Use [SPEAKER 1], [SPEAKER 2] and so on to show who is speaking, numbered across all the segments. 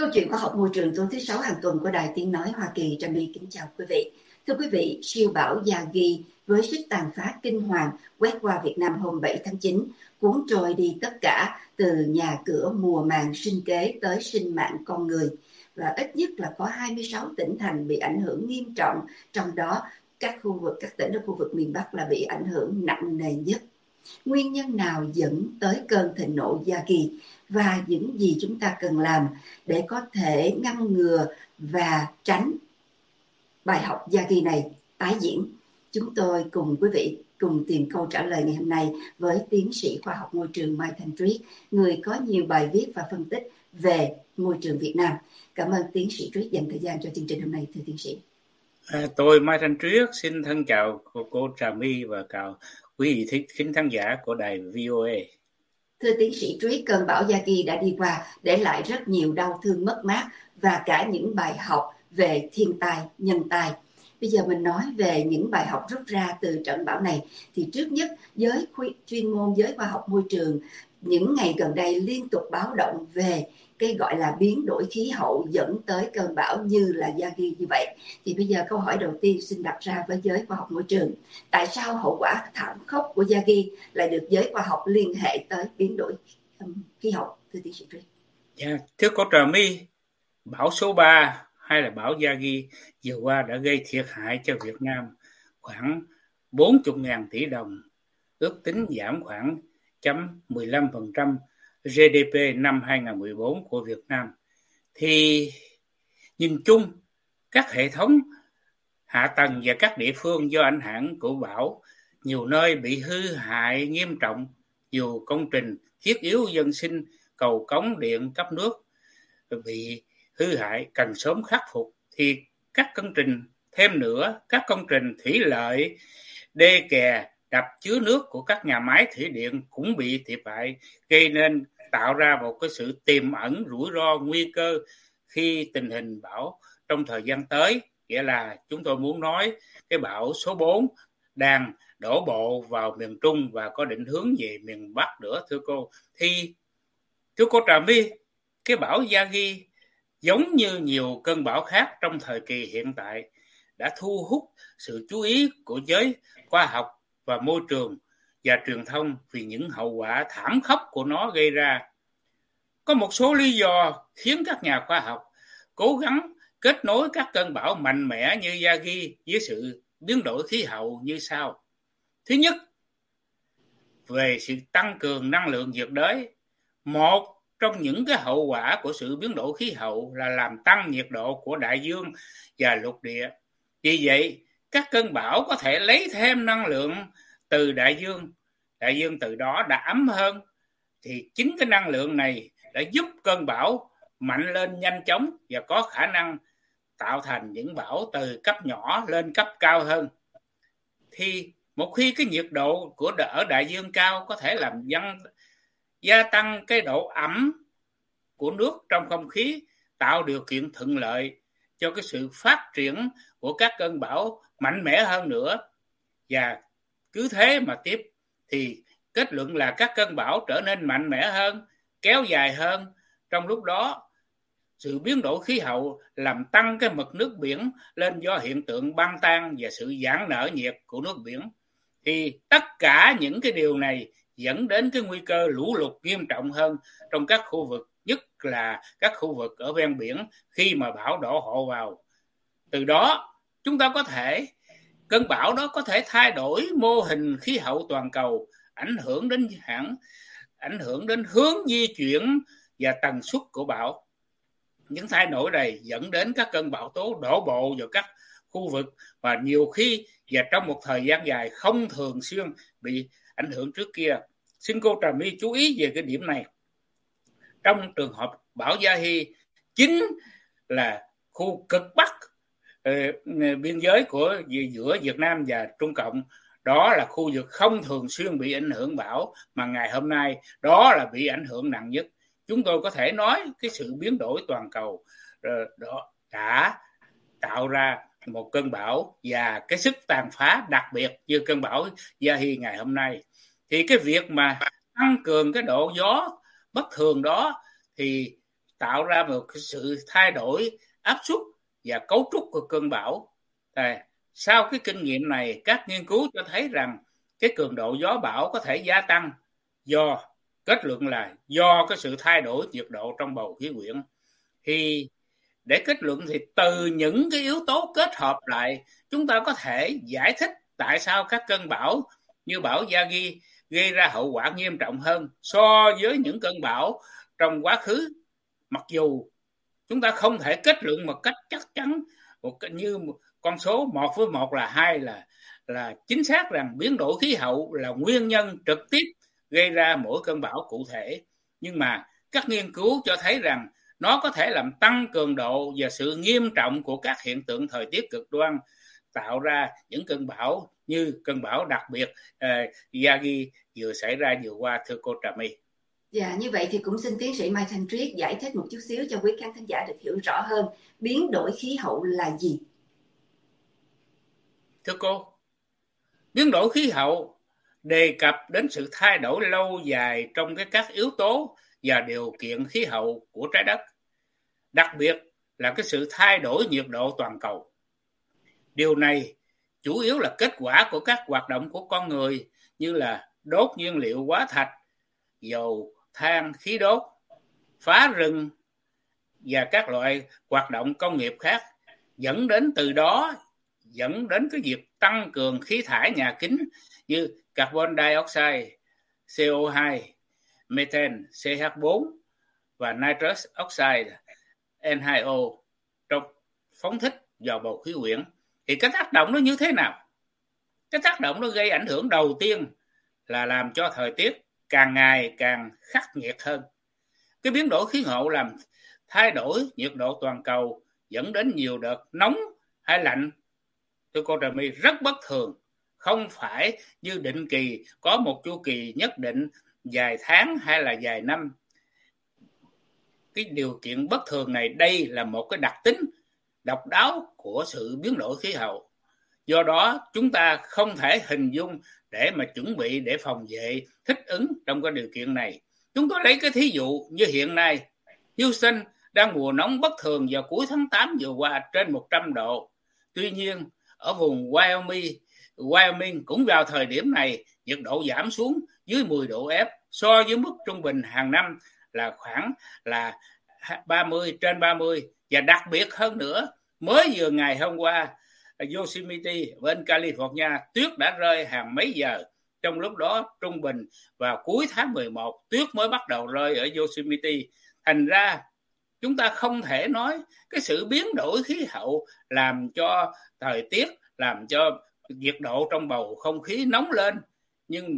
[SPEAKER 1] Câu chuyện khoa học môi trường tối thứ Sáu hàng tuần của Đài Tiếng Nói Hoa Kỳ. Trà My kính chào quý vị. Thưa quý vị, siêu bão Yagi với sức tàn phá kinh hoàng quét qua Việt Nam hôm 7 tháng 9, cuốn trôi đi tất cả từ nhà cửa, mùa màng sinh kế tới sinh mạng con người. Và ít nhất là có 26 tỉnh thành bị ảnh hưởng nghiêm trọng, trong đó các tỉnh ở khu vực miền Bắc là bị ảnh hưởng nặng nề nhất. Nguyên nhân nào dẫn tới cơn thịnh nộ Yagi và những gì chúng ta cần làm để có thể ngăn ngừa và tránh bài học Yagi này tái diễn? Chúng tôi cùng quý vị cùng tìm câu trả lời ngày hôm nay với tiến sĩ khoa học môi trường Mai Thanh Triết, người có nhiều bài viết và phân tích về môi trường Việt Nam. Cảm ơn tiến sĩ Triết dành thời gian cho chương trình hôm nay, thưa tiến sĩ.
[SPEAKER 2] Tôi Mai Thanh Triết xin thân chào cô Trà My và chào quý vị khán thính giả của đài VOA.
[SPEAKER 1] Thưa tiến sĩ Triết, cơn bão Yagi đã đi qua, để lại rất nhiều đau thương mất mát và cả những bài học về thiên tai, nhân tai. Bây giờ mình nói về những bài học rút ra từ trận bão này, thì trước nhất giới chuyên môn, giới khoa học môi trường những ngày gần đây liên tục báo động về cái gọi là biến đổi khí hậu dẫn tới cơn bão như là Yagi như vậy. Thì bây giờ câu hỏi đầu tiên xin đặt ra với giới khoa học môi trường: tại sao hậu quả thảm khốc của Yagi lại được giới khoa học liên hệ tới biến đổi khí hậu, thưa tiến sĩ Triết?
[SPEAKER 2] Thưa cô Trà My, bão số 3 hay là bão Yagi vừa qua đã gây thiệt hại cho Việt Nam khoảng 40.000 tỷ đồng, ước tính giảm khoảng 15% GDP năm 2014 của Việt Nam. Thì nhìn chung, các hệ thống hạ tầng và các địa phương do ảnh hưởng của bão nhiều nơi bị hư hại nghiêm trọng, dù công trình thiết yếu dân sinh, cầu cống, điện, cấp nước bị hư hại cần sớm khắc phục, thì các công trình thêm nữa, các công trình thủy lợi, đê kè, đập chứa nước của các nhà máy thủy điện cũng bị thiệt hại, gây nên tạo ra một cái sự tiềm ẩn rủi ro nguy cơ khi tình hình bão trong thời gian tới. Nghĩa là chúng tôi muốn nói cái bão số 4 đang đổ bộ vào miền Trung và có định hướng về miền Bắc nữa, thưa cô. Thì thưa cô Trà My, cái bão Yagi giống như nhiều cơn bão khác trong thời kỳ hiện tại đã thu hút sự chú ý của giới khoa học và môi trường và truyền thông vì những hậu quả thảm khốc của nó gây ra. Có một số lý do khiến các nhà khoa học cố gắng kết nối các cơn bão mạnh mẽ như Yagi với sự biến đổi khí hậu như sau. Thứ nhất, về sự tăng cường năng lượng nhiệt đới. Một trong những cái hậu quả của sự biến đổi khí hậu là làm tăng nhiệt độ của đại dương và lục địa. Vì vậy, các cơn bão có thể lấy thêm năng lượng từ đại dương. Đại dương từ đó đã ấm hơn. Thì chính cái năng lượng này đã giúp cơn bão mạnh lên nhanh chóng và có khả năng tạo thành những bão từ cấp nhỏ lên cấp cao hơn. Thì một khi cái nhiệt độ ở đại dương cao có thể làm gia tăng cái độ ẩm của nước trong không khí, tạo điều kiện thuận lợi cho cái sự phát triển của các cơn bão mạnh mẽ hơn nữa. Và cứ thế mà tiếp, thì kết luận là các cơn bão trở nên mạnh mẽ hơn, kéo dài hơn. Trong lúc đó, sự biến đổi khí hậu làm tăng cái mực nước biển lên do hiện tượng băng tan và sự giãn nở nhiệt của nước biển. Thì tất cả những cái điều này dẫn đến cái nguy cơ lũ lụt nghiêm trọng hơn trong các khu vực, nhất là các khu vực ở ven biển khi mà bão đổ bộ vào. Từ đó, chúng ta có thể, cơn bão đó có thể thay đổi mô hình khí hậu toàn cầu, ảnh hưởng đến hướng di chuyển và tần suất của bão. Những thay đổi này dẫn đến các cơn bão tố đổ bộ vào các khu vực và nhiều khi và trong một thời gian dài không thường xuyên bị ảnh hưởng trước kia. Xin cô Trà My chú ý về cái điểm này. Trong trường hợp bão Yagi, chính là khu cực Bắc biên giới giữa Việt Nam và Trung Cộng, đó là khu vực không thường xuyên bị ảnh hưởng bão, mà ngày hôm nay đó là bị ảnh hưởng nặng nhất. Chúng tôi có thể nói cái sự biến đổi toàn cầu đó đã tạo ra một cơn bão và cái sức tàn phá đặc biệt như cơn bão Yagi ngày hôm nay. Thì cái việc mà tăng cường cái độ gió bất thường đó thì tạo ra một sự thay đổi áp suất và cấu trúc của cơn bão. Sau cái kinh nghiệm này, các nghiên cứu cho thấy rằng cái cường độ gió bão có thể gia tăng kết luận là do cái sự thay đổi nhiệt độ trong bầu khí quyển. Thì để kết luận thì từ những cái yếu tố kết hợp lại, chúng ta có thể giải thích tại sao các cơn bão như bão Yagi gây ra hậu quả nghiêm trọng hơn so với những cơn bão trong quá khứ. Mặc dù chúng ta không thể kết luận một cách chắc chắn như con số 1 với 1 là 2 là chính xác rằng biến đổi khí hậu là nguyên nhân trực tiếp gây ra mỗi cơn bão cụ thể. Nhưng mà các nghiên cứu cho thấy rằng nó có thể làm tăng cường độ và sự nghiêm trọng của các hiện tượng thời tiết cực đoan, tạo ra những cơn bão như cơn bão đặc biệt Yagi vừa xảy ra vừa qua, thưa cô Trà My.
[SPEAKER 1] Dạ, như vậy thì cũng xin tiến sĩ Mai Thanh Triết giải thích một chút xíu cho quý khán thính giả được hiểu rõ hơn biến đổi khí hậu là gì.
[SPEAKER 2] Thưa cô, biến đổi khí hậu đề cập đến sự thay đổi lâu dài trong các yếu tố và điều kiện khí hậu của trái đất, đặc biệt là cái sự thay đổi nhiệt độ toàn cầu. Điều này chủ yếu là kết quả của các hoạt động của con người như là đốt nhiên liệu hóa thạch, dầu, than, khí đốt, phá rừng và các loại hoạt động công nghiệp khác, dẫn đến cái việc tăng cường khí thải nhà kính như carbon dioxide, CO2, methane, CH4 và nitrous oxide, N2O trong phóng thích vào bầu khí quyển. Thì cái tác động nó như thế nào? Cái tác động nó gây ảnh hưởng đầu tiên là làm cho thời tiết càng ngày càng khắc nghiệt hơn. Cái biến đổi khí hậu làm thay đổi nhiệt độ toàn cầu, dẫn đến nhiều đợt nóng hay lạnh, thưa cô Trà My, rất bất thường, không phải như định kỳ có một chu kỳ nhất định vài tháng hay là vài năm. Cái điều kiện bất thường này, đây là một cái đặc tính độc đáo của sự biến đổi khí hậu. Do đó chúng ta không thể hình dung để mà chuẩn bị để phòng vệ, thích ứng trong cái điều kiện này. Chúng tôi lấy cái thí dụ như hiện nay, Houston đang mùa nóng bất thường vào cuối tháng 8 vừa qua trên 100 độ. Tuy nhiên, ở vùng Wyoming cũng vào thời điểm này, nhiệt độ giảm xuống dưới 10 độ F so với mức trung bình hàng năm là khoảng là 30 trên 30. Và đặc biệt hơn nữa, mới vừa ngày hôm qua, Yosemite bên California, tuyết đã rơi hàng mấy giờ. Trong lúc đó trung bình vào cuối tháng 11, tuyết mới bắt đầu rơi ở Yosemite. Thành ra chúng ta không thể nói cái sự biến đổi khí hậu làm cho thời tiết, làm cho nhiệt độ trong bầu không khí nóng lên, nhưng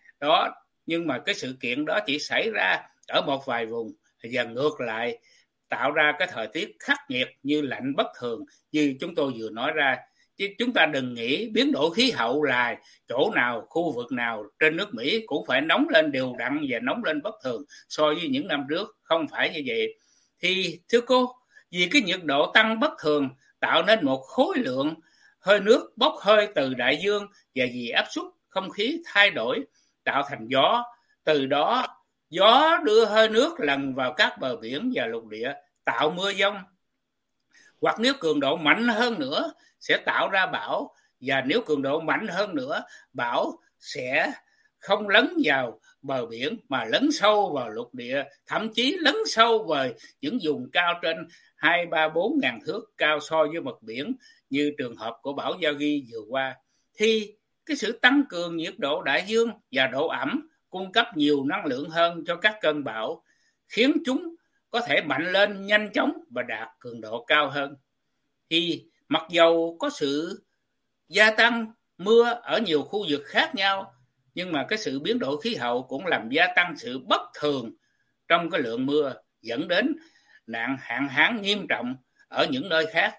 [SPEAKER 2] mà cái sự kiện đó chỉ xảy ra ở một vài vùng và ngược lại tạo ra cái thời tiết khắc nghiệt như lạnh bất thường như chúng tôi vừa nói ra. Chứ chúng ta đừng nghĩ biến đổi khí hậu là chỗ nào, khu vực nào trên nước Mỹ cũng phải nóng lên đều đặn và nóng lên bất thường so với những năm trước. Không phải như vậy. Thì thưa cô, vì cái nhiệt độ tăng bất thường tạo nên một khối lượng hơi nước bốc hơi từ đại dương, và vì áp suất không khí thay đổi tạo thành gió. Từ đó gió đưa hơi nước lần vào các bờ biển và lục địa, tạo mưa dông. Hoặc nếu cường độ mạnh hơn nữa sẽ tạo ra bão, và nếu cường độ mạnh hơn nữa, bão sẽ không lấn vào bờ biển mà lấn sâu vào lục địa, thậm chí lấn sâu vào những vùng cao trên 2-3-4 ngàn thước, cao so với mặt biển như trường hợp của bão Yagi vừa qua. Thì cái sự tăng cường nhiệt độ đại dương và độ ẩm cung cấp nhiều năng lượng hơn cho các cơn bão, khiến chúng có thể mạnh lên nhanh chóng và đạt cường độ cao hơn. Thì mặc dầu có sự gia tăng mưa ở nhiều khu vực khác nhau, nhưng mà cái sự biến đổi khí hậu cũng làm gia tăng sự bất thường trong cái lượng mưa, dẫn đến nạn hạn hán nghiêm trọng ở những nơi khác.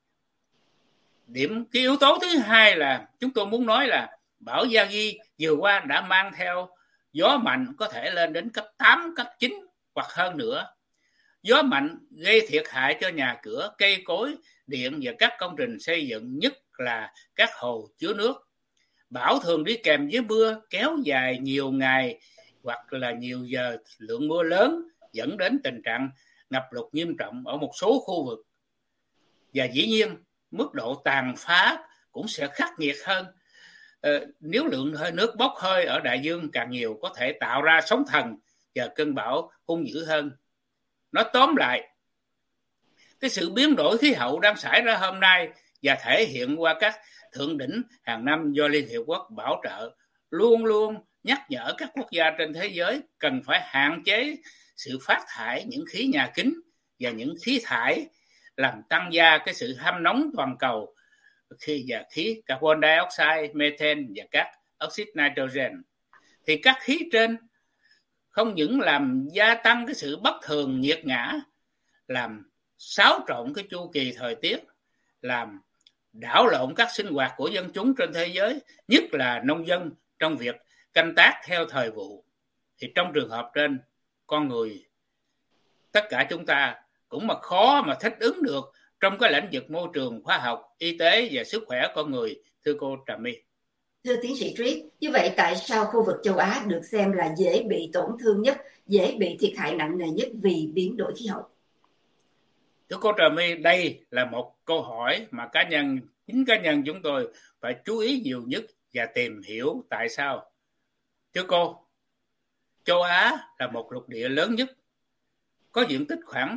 [SPEAKER 2] Cái yếu tố thứ hai là chúng tôi muốn nói là bão Yagi vừa qua đã mang theo gió mạnh có thể lên đến cấp 8, cấp 9 hoặc hơn nữa. Gió mạnh gây thiệt hại cho nhà cửa, cây cối, điện và các công trình xây dựng, nhất là các hồ chứa nước. Bão thường đi kèm với mưa kéo dài nhiều ngày hoặc là nhiều giờ, lượng mưa lớn dẫn đến tình trạng ngập lụt nghiêm trọng ở một số khu vực. Và dĩ nhiên, mức độ tàn phá cũng sẽ khắc nghiệt hơn. Nếu lượng hơi nước bốc hơi ở đại dương càng nhiều, có thể tạo ra sóng thần và cơn bão hung dữ hơn. Nói tóm lại, cái sự biến đổi khí hậu đang xảy ra hôm nay và thể hiện qua các thượng đỉnh hàng năm do Liên Hiệp Quốc bảo trợ luôn luôn nhắc nhở các quốc gia trên thế giới cần phải hạn chế sự phát thải những khí nhà kính và những khí thải làm tăng gia cái sự hâm nóng toàn cầu và khí carbon dioxide, methane và các oxit nitrogen. Thì các khí trên không những làm gia tăng cái sự bất thường nhiệt ngã, làm xáo trộn cái chu kỳ thời tiết, làm đảo lộn các sinh hoạt của dân chúng trên thế giới, nhất là nông dân trong việc canh tác theo thời vụ. Thì trong trường hợp trên, con người, tất cả chúng ta cũng mà khó mà thích ứng được trong cái lĩnh vực môi trường, khoa học, y tế và sức khỏe con người, thưa cô Trà My.
[SPEAKER 1] Thưa tiến sĩ Triết, như vậy tại sao khu vực châu Á được xem là dễ bị tổn thương nhất, dễ bị thiệt hại nặng nề nhất vì biến đổi khí hậu?
[SPEAKER 2] Thưa cô Trà My, đây là một câu hỏi mà chính cá nhân chúng tôi phải chú ý nhiều nhất và tìm hiểu tại sao. Thưa cô, châu Á là một lục địa lớn nhất, có diện tích khoảng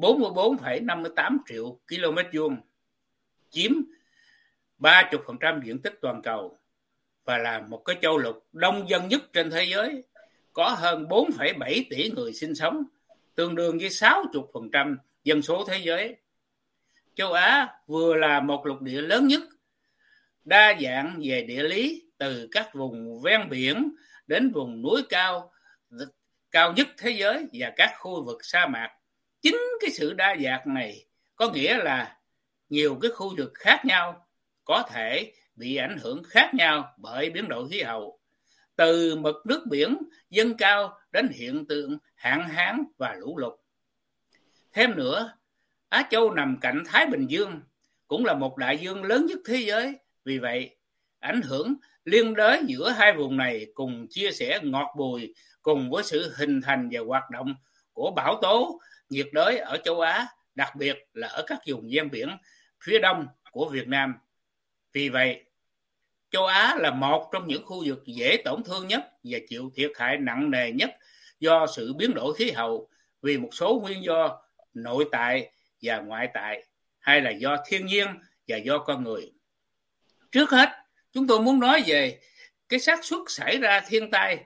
[SPEAKER 2] 44,58 triệu km vuông, chiếm 30% diện tích toàn cầu và là một cái châu lục đông dân nhất trên thế giới, có hơn 4,7 tỷ người sinh sống, tương đương với 60% dân số thế giới. Châu Á vừa là một lục địa lớn nhất, đa dạng về địa lý, từ các vùng ven biển đến vùng núi cao nhất thế giới và các khu vực sa mạc. Chính cái sự đa dạng này có nghĩa là nhiều cái khu vực khác nhau có thể bị ảnh hưởng khác nhau bởi biến đổi khí hậu, từ mực nước biển dâng cao đến hiện tượng hạn hán và lũ lụt. Thêm nữa, Á Châu nằm cạnh Thái Bình Dương, cũng là một đại dương lớn nhất thế giới. Vì vậy, ảnh hưởng liên đới giữa hai vùng này cùng chia sẻ ngọt bùi cùng với sự hình thành và hoạt động của bão tố nhiệt đới ở châu Á, đặc biệt là ở các vùng ven biển phía đông của Việt Nam. Vì vậy, châu Á là một trong những khu vực dễ tổn thương nhất và chịu thiệt hại nặng nề nhất do sự biến đổi khí hậu vì một số nguyên do nội tại và ngoại tại, hay là do thiên nhiên và do con người. Trước hết, chúng tôi muốn nói về cái xác suất xảy ra thiên tai.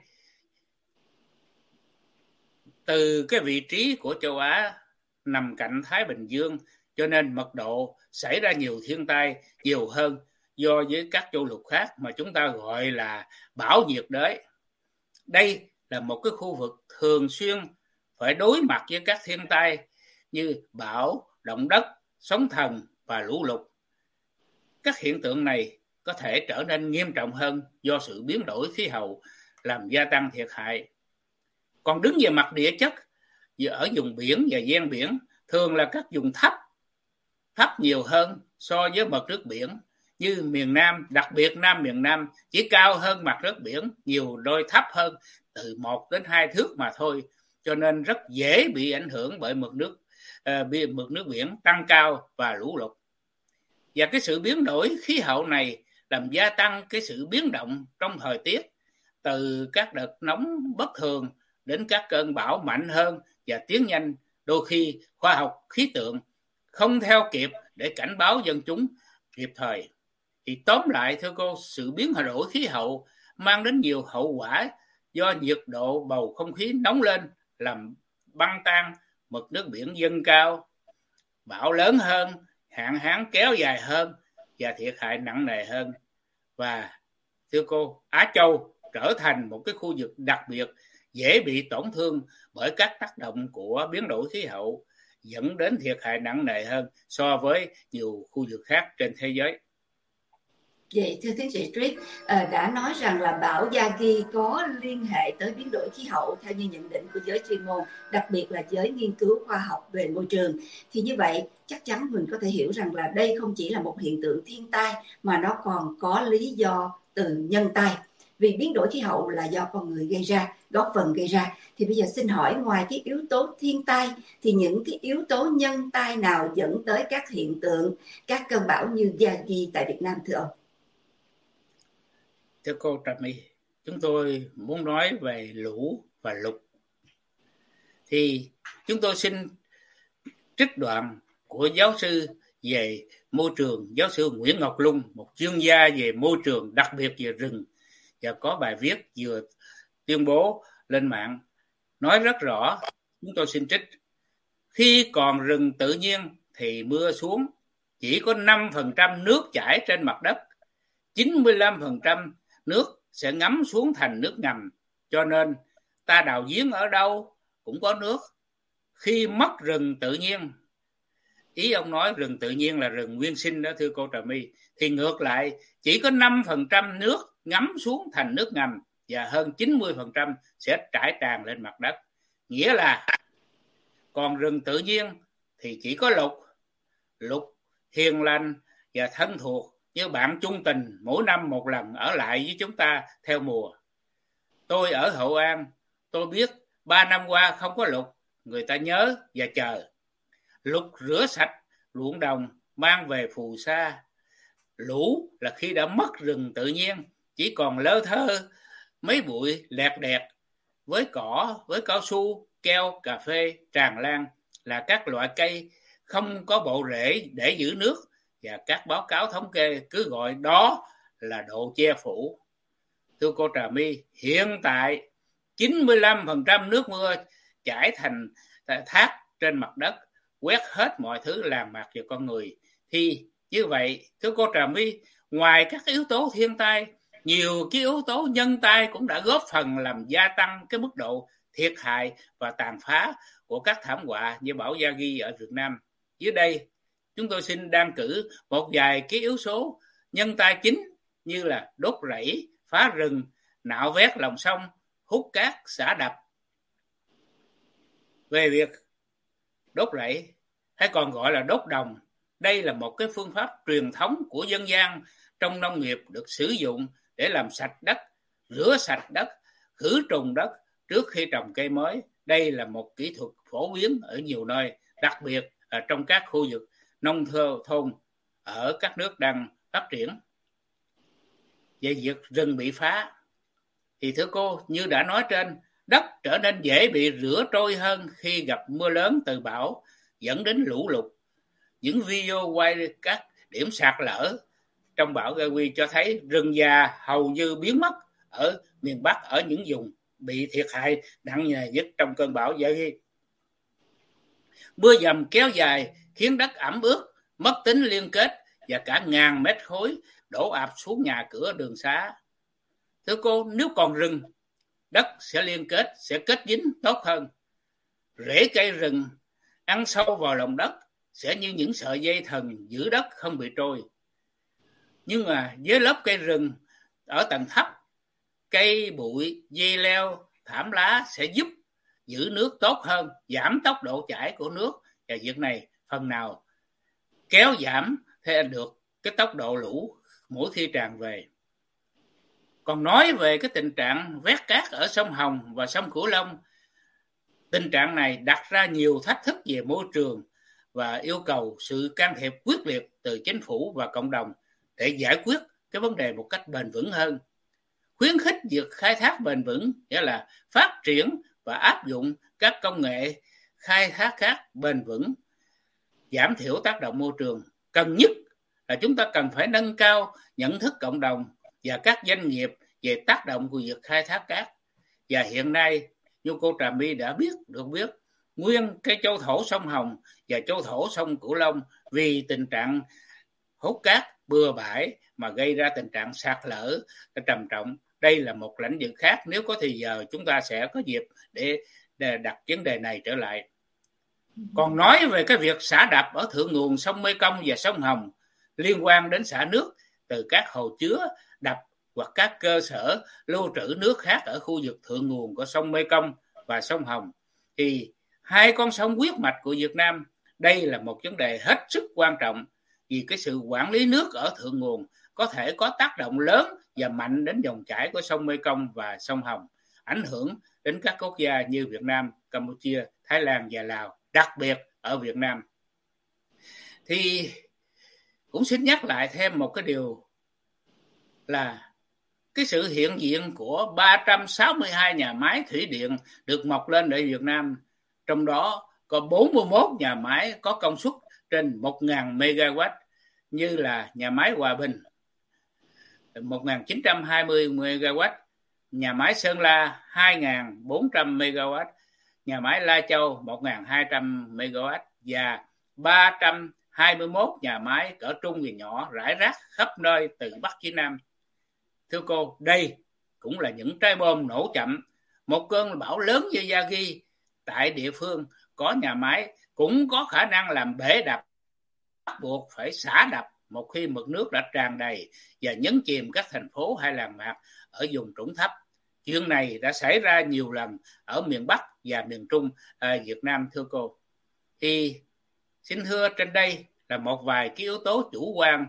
[SPEAKER 2] Từ cái vị trí của châu Á nằm cạnh Thái Bình Dương, cho nên mật độ xảy ra nhiều thiên tai nhiều hơn do với các châu lục khác mà chúng ta gọi là bão nhiệt đới. Đây là một cái khu vực thường xuyên phải đối mặt với các thiên tai như bão, động đất, sóng thần và lũ lụt. Các hiện tượng này có thể trở nên nghiêm trọng hơn do sự biến đổi khí hậu làm gia tăng thiệt hại. Còn đứng về mặt địa chất, ở vùng biển và ven biển thường là các vùng thấp nhiều hơn so với mực nước biển, như miền Nam, đặc biệt Nam miền Nam chỉ cao hơn mặt nước biển nhiều đôi, thấp hơn từ 1 đến 2 thước mà thôi, cho nên rất dễ bị ảnh hưởng bởi mực nước biển tăng cao và lũ lụt. Và cái sự biến đổi khí hậu này làm gia tăng cái sự biến động trong thời tiết, từ các đợt nóng bất thường đến các cơn bão mạnh hơn và tiến nhanh, đôi khi khoa học khí tượng không theo kịp để cảnh báo dân chúng kịp thời. Thì tóm lại thưa cô, sự biến đổi khí hậu mang đến nhiều hậu quả do nhiệt độ bầu không khí nóng lên làm băng tan, mực nước biển dâng cao, bão lớn hơn, hạn hán kéo dài hơn và thiệt hại nặng nề hơn. Và thưa cô, Á Châu trở thành một cái khu vực đặc biệt dễ bị tổn thương bởi các tác động của biến đổi khí hậu, dẫn đến thiệt hại nặng nề hơn so với nhiều khu vực khác trên thế giới.
[SPEAKER 1] Vậy thưa tiến sĩ Triết, đã nói rằng là bão Yagi có liên hệ tới biến đổi khí hậu theo như nhận định của giới chuyên môn, đặc biệt là giới nghiên cứu khoa học về môi trường. Thì như vậy chắc chắn mình có thể hiểu rằng là đây không chỉ là một hiện tượng thiên tai mà nó còn có lý do từ nhân tai. vì biến đổi khí hậu là do con người gây ra, góp phần gây ra. Thì bây giờ xin hỏi, ngoài cái yếu tố thiên tai thì những cái yếu tố nhân tai nào dẫn tới các hiện tượng, các cơn bão như Yagi tại Việt Nam thưa ông?
[SPEAKER 2] Thưa cô Trà My, chúng tôi muốn nói về lũ và lụt. Thì chúng tôi xin trích đoạn của giáo sư về môi trường, giáo sư Nguyễn Ngọc Lung, một chuyên gia về môi trường, đặc biệt về rừng, và có bài viết vừa tuyên bố lên mạng nói rất rõ. Chúng tôi xin trích: khi còn rừng tự nhiên thì mưa xuống chỉ có 5% nước chảy trên mặt đất, 95% nước sẽ ngấm xuống thành nước ngầm, cho nên ta đào giếng ở đâu cũng có nước. Khi mất rừng tự nhiên, ý ông nói rừng tự nhiên là rừng nguyên sinh đó thưa cô Trà My, thì ngược lại chỉ có 5% nước ngấm xuống thành nước ngầm và hơn 90% sẽ trải tràn lên mặt đất. Nghĩa là còn rừng tự nhiên thì chỉ có lục hiền lành và thân thuộc như bạn chung tình mỗi năm một lần ở lại với chúng ta theo mùa. Tôi ở Hậu An, tôi biết 3 năm qua không có lục, người ta nhớ và chờ. Lục rửa sạch ruộng đồng mang về phù sa. Lũ là khi đã mất rừng tự nhiên, chỉ còn lơ thơ mấy bụi lẹt đẹt với cỏ, với cao su, keo, cà phê, tràn lan là các loại cây không có bộ rễ để giữ nước, và các báo cáo thống kê cứ gọi đó là độ che phủ. Thưa cô Trà My, hiện tại 95% nước mưa chảy thành thác trên mặt đất, quét hết mọi thứ làng mạc và con người. Thì như vậy, thưa cô Trà My, ngoài các yếu tố thiên tai, nhiều cái yếu tố nhân tai cũng đã góp phần làm gia tăng cái mức độ thiệt hại và tàn phá của các thảm họa như bão Yagi ở Việt Nam. Dưới đây, chúng tôi xin đăng cử một vài cái yếu tố nhân tai chính như là đốt rẫy, phá rừng, nạo vét lòng sông, hút cát, xả đập. Về việc đốt rẫy hay còn gọi là đốt đồng, đây là một cái phương pháp truyền thống của dân gian trong nông nghiệp được sử dụng để làm sạch đất, rửa sạch đất, khử trùng đất trước khi trồng cây mới. Đây là một kỹ thuật phổ biến ở nhiều nơi, đặc biệt là trong các khu vực nông thôn ở các nước đang phát triển. Về việc rừng bị phá, thì thưa cô, như đã nói trên, đất trở nên dễ bị rửa trôi hơn khi gặp mưa lớn từ bão, dẫn đến lũ lụt. Những video quay các điểm sạt lở trong bão Yagi cho thấy rừng già hầu như biến mất ở miền Bắc, ở những vùng bị thiệt hại nặng nề nhất trong cơn bão Yagi. Mưa dầm kéo dài khiến đất ẩm ướt, mất tính liên kết và cả ngàn mét khối đổ ập xuống nhà cửa, đường xá. Thưa cô, nếu còn rừng, đất sẽ liên kết, sẽ kết dính tốt hơn. Rễ cây rừng ăn sâu vào lòng đất sẽ như những sợi dây thừng giữ đất không bị trôi. Nhưng mà với lớp cây rừng ở tầng thấp, cây bụi, dây leo, thảm lá sẽ giúp giữ nước tốt hơn, giảm tốc độ chảy của nước, và việc này phần nào kéo giảm theo được cái tốc độ lũ mỗi khi tràn về. Còn nói về cái tình trạng vét cát ở sông Hồng và sông Cửu Long, tình trạng này đặt ra nhiều thách thức về môi trường và yêu cầu sự can thiệp quyết liệt từ chính phủ và cộng đồng để giải quyết cái vấn đề một cách bền vững hơn. Khuyến khích việc khai thác bền vững, nghĩa là phát triển và áp dụng các công nghệ khai thác cát bền vững, giảm thiểu tác động môi trường. Cần nhất là chúng ta cần phải nâng cao nhận thức cộng đồng và các doanh nghiệp về tác động của việc khai thác cát. Và hiện nay, như cô Trà My đã được biết, nguyên cái châu thổ sông Hồng và châu thổ sông Cửu Long vì tình trạng hút cát bừa bãi mà gây ra tình trạng sạt lở trầm trọng. Đây là một lĩnh vực khác, nếu có thì giờ chúng ta sẽ có dịp để đặt vấn đề này trở lại. Còn nói về cái việc xả đập ở thượng nguồn sông Mekong và sông Hồng liên quan đến xả nước từ các hồ chứa, đập hoặc các cơ sở lưu trữ nước khác ở khu vực thượng nguồn của sông Mekong và sông Hồng, thì hai con sông huyết mạch của Việt Nam, đây là một vấn đề hết sức quan trọng vì cái sự quản lý nước ở thượng nguồn có thể có tác động lớn và mạnh đến dòng chảy của sông Mekong và sông Hồng, ảnh hưởng đến các quốc gia như Việt Nam, Campuchia, Thái Lan và Lào, đặc biệt ở Việt Nam. Thì cũng xin nhắc lại thêm một cái điều là cái sự hiện diện của 362 nhà máy thủy điện được mọc lên ở Việt Nam, trong đó có 41 nhà máy có công suất trên 1.000 MW như là nhà máy Hòa Bình 1.920 MW, nhà máy Sơn La 2.400 MW, nhà máy Lai Châu 1.200 MW và 321 nhà máy cỡ trung và nhỏ rải rác khắp nơi từ Bắc chí Nam. Thưa cô, đây cũng là những trái bom nổ chậm. Một cơn bão lớn như Yagi tại địa phương có nhà máy cũng có khả năng làm bể đập, bắt buộc phải xả đập một khi mực nước đã tràn đầy và nhấn chìm các thành phố hay làng mạc ở vùng trũng thấp. Chuyện này đã xảy ra nhiều lần ở miền Bắc và miền Trung Việt Nam, thưa cô. Thì xin thưa, trên đây là một vài cái yếu tố chủ quan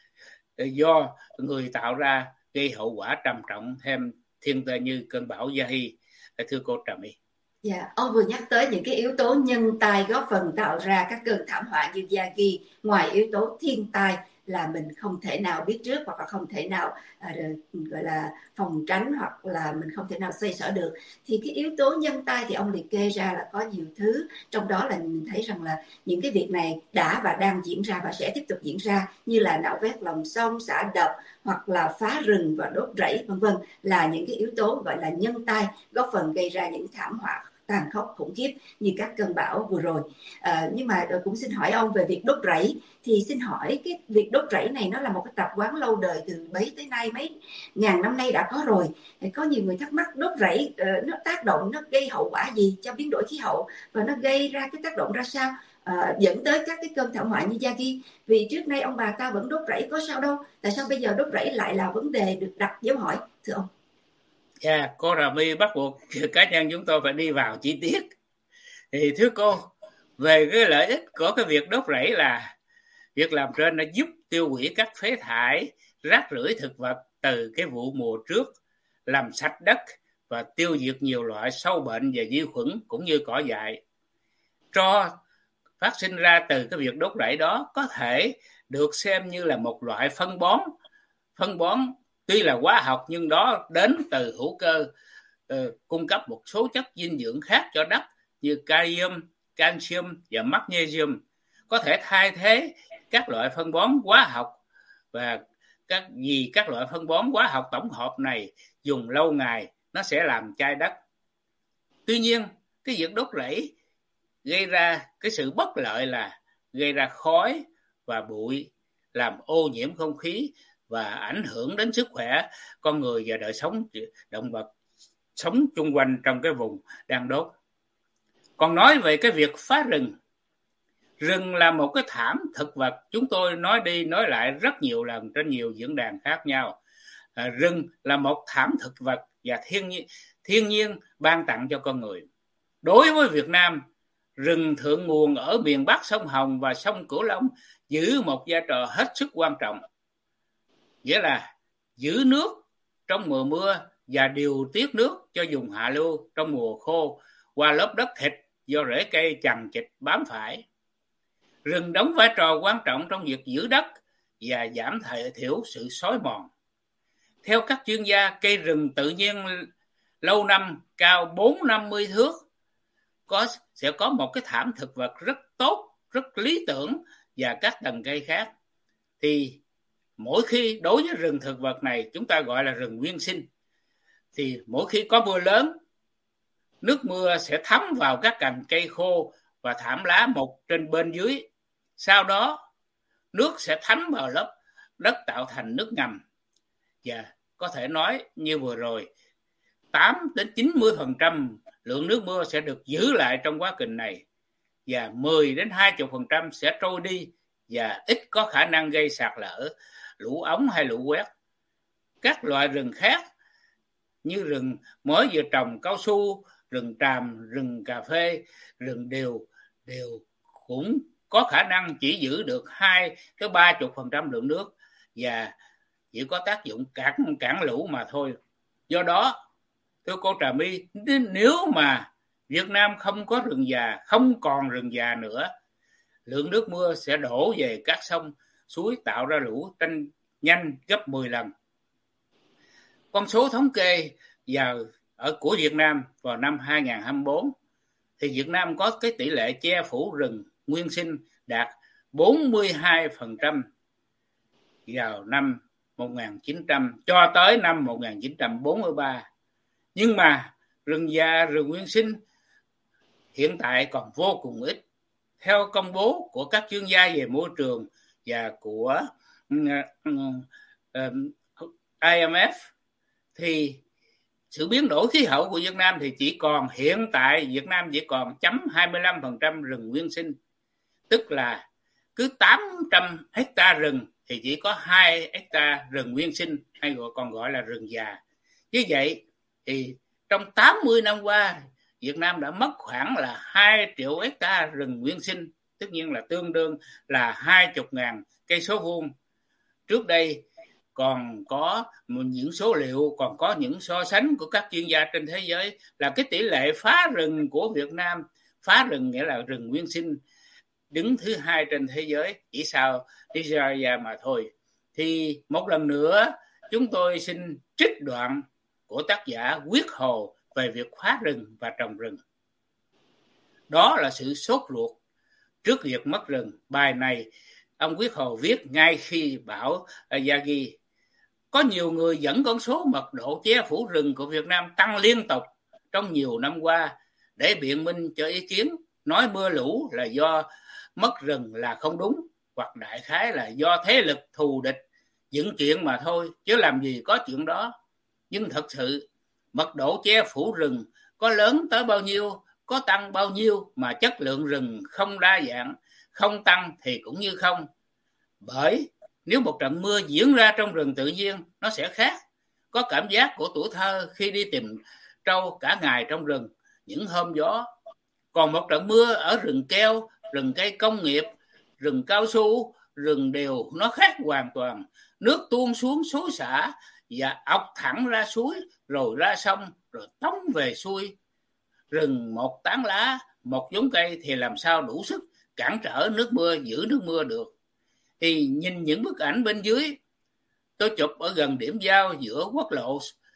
[SPEAKER 2] do người tạo ra gây hậu quả trầm trọng thêm thiên tai như cơn bão Yagi. Thưa cô Trà My.
[SPEAKER 1] Dạ, ông vừa nhắc tới những cái yếu tố nhân tài góp phần tạo ra các cơn thảm họa như Yagi. Ngoài yếu tố thiên tai là mình không thể nào biết trước hoặc là không thể nào gọi là phòng tránh, hoặc là mình không thể nào xoay sở được, thì cái yếu tố nhân tai thì ông liệt kê ra là có nhiều thứ. Trong đó là mình thấy rằng là những cái việc này đã và đang diễn ra và sẽ tiếp tục diễn ra, như là nạo vét lòng sông, xả đập hoặc là phá rừng và đốt rẫy vân vân, là những cái yếu tố gọi là nhân tai góp phần gây ra những thảm họa tàn khốc khủng khiếp như các cơn bão vừa rồi. Nhưng mà cũng xin hỏi ông về việc đốt rẫy. Thì xin hỏi cái việc đốt rẫy này nó là một cái tập quán lâu đời, từ bấy tới nay mấy ngàn năm nay đã có rồi. Có nhiều người thắc mắc đốt rẫy nó tác động, nó gây hậu quả gì cho biến đổi khí hậu, và nó gây ra cái tác động ra sao dẫn tới các cái cơn thảm họa như Yagi. Vì trước nay ông bà ta vẫn đốt rẫy có sao đâu, tại sao bây giờ đốt rẫy lại là vấn đề được đặt dấu hỏi, thưa ông?
[SPEAKER 2] Dạ, cô Trà My bắt buộc cá nhân chúng tôi phải đi vào chi tiết. Thì thưa cô, về cái lợi ích của cái việc đốt rẫy là việc làm trên nó giúp tiêu hủy các phế thải, rác rưởi thực vật từ cái vụ mùa trước, làm sạch đất và tiêu diệt nhiều loại sâu bệnh và vi khuẩn cũng như cỏ dại. Tro phát sinh ra từ cái việc đốt rẫy đó có thể được xem như là một loại phân bón. Phân bón tuy là hóa học nhưng đó đến từ hữu cơ, cung cấp một số chất dinh dưỡng khác cho đất như kalium, canxium và magnesium, có thể thay thế các loại phân bón hóa học, và các loại phân bón hóa học tổng hợp này dùng lâu ngày nó sẽ làm chai đất. Tuy nhiên, cái việc đốt rẫy gây ra cái sự bất lợi là gây ra khói và bụi, làm ô nhiễm không khí và ảnh hưởng đến sức khỏe con người và đời sống động vật sống chung quanh trong cái vùng đang đốt. Còn nói về cái việc phá rừng, rừng là một cái thảm thực vật, chúng tôi nói đi nói lại rất nhiều lần trên nhiều diễn đàn khác nhau. Rừng là một thảm thực vật và thiên nhiên ban tặng cho con người. Đối với Việt Nam, rừng thượng nguồn ở miền Bắc sông Hồng và sông Cửu Long giữ một vai trò hết sức quan trọng, nghĩa là giữ nước trong mùa mưa và điều tiết nước cho vùng hạ lưu trong mùa khô qua lớp đất thịt do rễ cây chằng chịt bám phải. Rừng đóng vai trò quan trọng trong việc giữ đất và giảm thiểu sự xói mòn. Theo các chuyên gia, cây rừng tự nhiên lâu năm cao 4-50 thước sẽ có một cái thảm thực vật rất tốt, rất lý tưởng và các tầng cây khác. Thì mỗi khi đối với rừng thực vật này chúng ta gọi là rừng nguyên sinh, thì mỗi khi có mưa lớn, nước mưa sẽ thấm vào các cành cây khô và thảm lá một trên bên dưới. Sau đó nước sẽ thấm vào lớp đất tạo thành nước ngầm, và có thể nói như vừa rồi, 8-90% lượng nước mưa sẽ được giữ lại trong quá trình này, và 10-20% sẽ trôi đi và ít có khả năng gây sạt lở, lũ ống hay lũ quét. Các loại rừng khác như rừng mới vừa trồng cao su, rừng tràm, rừng cà phê, rừng đều cũng có khả năng chỉ giữ được 2-30% lượng nước và chỉ có tác dụng cản lũ mà thôi. Do đó, thưa cô Trà My, nếu mà Việt Nam không có rừng già, không còn rừng già nữa, lượng nước mưa sẽ đổ về các sông, suối tạo ra lũ nhanh gấp 10 lần. Con số thống kê của Việt Nam vào năm 2024 thì Việt Nam có cái tỷ lệ che phủ rừng nguyên sinh đạt 42% vào năm 1900 cho tới năm 1943. Nhưng mà rừng già, rừng nguyên sinh hiện tại còn vô cùng ít. Theo công bố của các chuyên gia về môi trường và của IMF thì sự biến đổi khí hậu của Việt Nam thì hiện tại Việt Nam chỉ còn 25% rừng nguyên sinh, tức là cứ 800 hecta rừng thì chỉ có 2 hecta rừng nguyên sinh, hay còn gọi là rừng già. Như vậy thì trong 80 năm qua, Việt Nam đã mất khoảng là 2 triệu hecta rừng nguyên sinh, tất nhiên là tương đương là 20.000 cây số vuông. Trước đây còn có những số liệu, còn có những so sánh của các chuyên gia trên thế giới là cái tỷ lệ phá rừng của Việt Nam, phá rừng nghĩa là rừng nguyên sinh, đứng thứ 2 trên thế giới, chỉ sau Nigeria mà thôi. Thì một lần nữa chúng tôi xin trích đoạn của tác giả Quyết Hồ về việc phá rừng và trồng rừng. Đó là sự sốt ruột trước việc mất rừng. Bài này ông Quyết Hồ viết ngay khi bão Yagi. Có nhiều người dẫn con số mật độ che phủ rừng của Việt Nam tăng liên tục trong nhiều năm qua để biện minh cho ý kiến nói mưa lũ là do mất rừng là không đúng, hoặc đại khái là do thế lực thù địch dựng chuyện mà thôi, chứ làm gì có chuyện đó. Nhưng thật sự mật độ che phủ rừng có lớn tới bao nhiêu, có tăng bao nhiêu mà chất lượng rừng không đa dạng, không tăng thì cũng như không. Bởi nếu một trận mưa diễn ra trong rừng tự nhiên, nó sẽ khác. Có cảm giác của tuổi thơ khi đi tìm trâu cả ngày trong rừng, những hôm gió. Còn một trận mưa ở rừng keo, rừng cây công nghiệp, rừng cao su, rừng đều, nó khác hoàn toàn. Nước tuôn xuống xối xả và ọc thẳng ra suối, rồi ra sông, rồi tống về xuôi. Rừng một tán lá, một giống cây thì làm sao đủ sức cản trở nước mưa, giữ nước mưa được. Thì nhìn những bức ảnh bên dưới, tôi chụp ở gần điểm giao giữa quốc lộ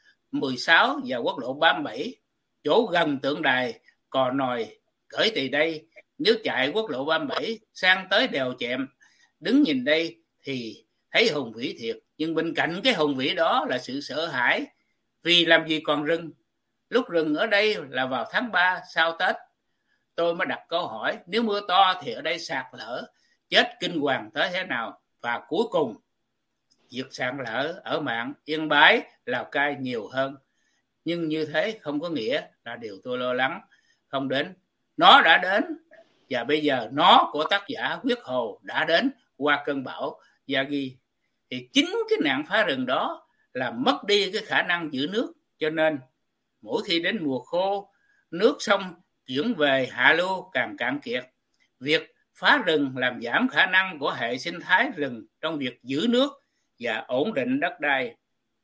[SPEAKER 2] 16 và quốc lộ 37, chỗ gần tượng đài Cò Nòi. Khởi từ đây, nếu chạy quốc lộ 37 sang tới đèo Chẹm, đứng nhìn đây thì thấy hùng vĩ thiệt. Nhưng bên cạnh cái hùng vĩ đó là sự sợ hãi, vì làm gì còn rừng. Lúc rừng ở đây là vào tháng 3 sau Tết. Tôi mới đặt câu hỏi, nếu mưa to thì ở đây sạt lở, chết kinh hoàng tới thế nào. Và cuối cùng, việc sạt lở ở Mạn, Yên Bái, Lào Cai nhiều hơn. Nhưng như thế không có nghĩa là điều tôi lo lắng không đến. Nó đã đến, và bây giờ nó của tác giả Quyết Hồ đã đến qua cơn bão Yagi. Thì chính cái nạn phá rừng đó làm mất đi cái khả năng giữ nước. Cho nên mỗi khi đến mùa khô, nước sông chuyển về hạ lưu càng cạn kiệt. Việc phá rừng làm giảm khả năng của hệ sinh thái rừng trong việc giữ nước và ổn định đất đai,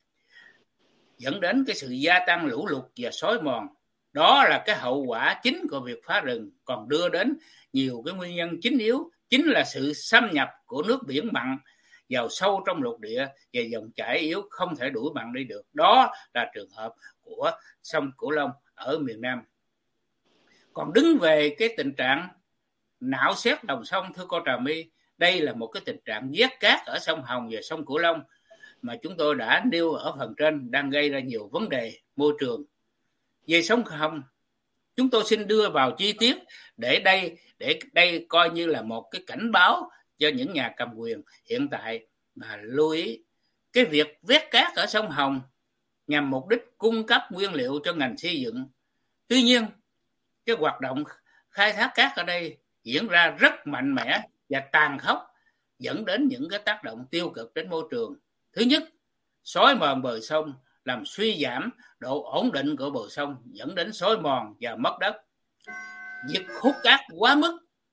[SPEAKER 2] dẫn đến cái sự gia tăng lũ lụt và xói mòn. Đó là cái hậu quả chính của việc phá rừng, còn đưa đến nhiều cái nguyên nhân chính yếu, chính là sự xâm nhập của nước biển mặn vào sâu trong lục địa và dòng chảy yếu không thể đuổi mặn đi được. Đó là trường hợp của sông Cửu Long ở miền Nam. Còn đứng về cái tình trạng nạo xét lòng sông, thưa cô Trà My, đây là một cái tình trạng vét cát ở sông Hồng và sông Cửu Long mà chúng tôi đã nêu ở phần trên, đang gây ra nhiều vấn đề môi trường. Về sông Hồng, chúng tôi xin đưa vào chi tiết để đây coi như là một cái cảnh báo cho những nhà cầm quyền hiện tại mà lưu ý. Cái việc vét cát ở sông Hồng nhằm mục đích cung cấp nguyên liệu cho ngành xây dựng. Tuy nhiên, cái hoạt động khai thác cát ở đây diễn ra rất mạnh mẽ và tàn khốc, dẫn đến những cái tác động tiêu cực đến môi trường. Thứ nhất, xói mòn bờ sông, làm suy giảm độ ổn định của bờ sông, dẫn đến xói mòn và mất đất. Việc hút cát quá mức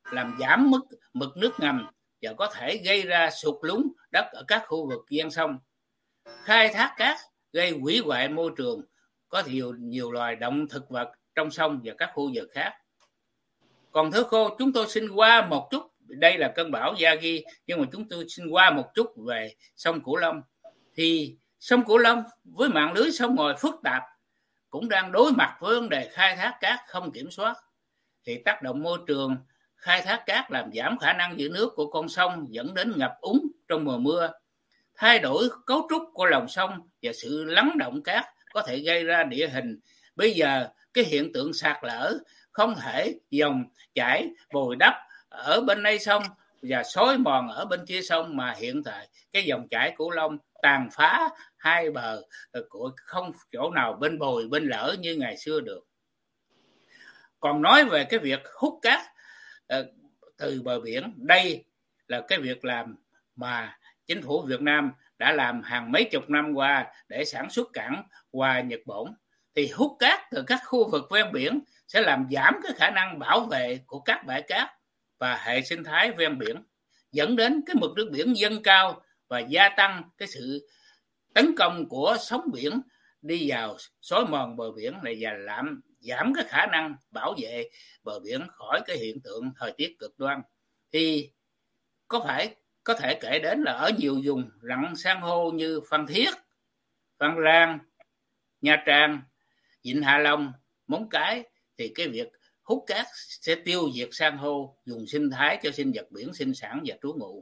[SPEAKER 2] làm giảm mực nước ngầm và có thể gây ra sụt lún đất ở các khu vực ven sông. Khai thác cát gây hủy hoại môi trường, có nhiều loài động thực vật trong sông và các khu vực khác. Còn thưa cô, chúng tôi xin qua một chút, đây là cơn bão Yagi, nhưng mà chúng tôi xin qua một chút về sông Cửu Long. Thì sông Cửu Long với mạng lưới sông ngòi phức tạp cũng đang đối mặt với vấn đề khai thác cát không kiểm soát. Thì tác động môi trường, khai thác cát làm giảm khả năng giữ nước của con sông, dẫn đến ngập úng trong mùa mưa. Thay đổi cấu trúc của lòng sông và sự lắng động cát có thể gây ra địa hình. Bây giờ cái hiện tượng sạt lở không thể dòng chảy bồi đắp ở bên đây sông và xói mòn ở bên kia sông, mà hiện tại cái dòng chảy Cửu Long tàn phá hai bờ của không chỗ nào bên bồi bên lỡ như ngày xưa được. Còn nói về cái việc hút cát từ bờ biển, đây là cái việc làm mà chính phủ Việt Nam đã làm hàng mấy chục năm qua để sản xuất cảng Hòa Nhật Bổn. Thì hút cát từ các khu vực ven biển sẽ làm giảm cái khả năng bảo vệ của các bãi cát và hệ sinh thái ven biển, dẫn đến cái mực nước biển dâng cao và gia tăng cái sự tấn công của sóng biển đi vào xói mòn bờ biển này và làm giảm cái khả năng bảo vệ bờ biển khỏi cái hiện tượng thời tiết cực đoan. Thì có thể kể đến là ở nhiều vùng rặng san hô như Phan Thiết, Phan Rang, Nha Trang, Vịnh Hạ Long, Móng Cái, thì cái việc hút cát sẽ tiêu diệt san hô, dùng sinh thái cho sinh vật biển sinh sản và trú ngụ.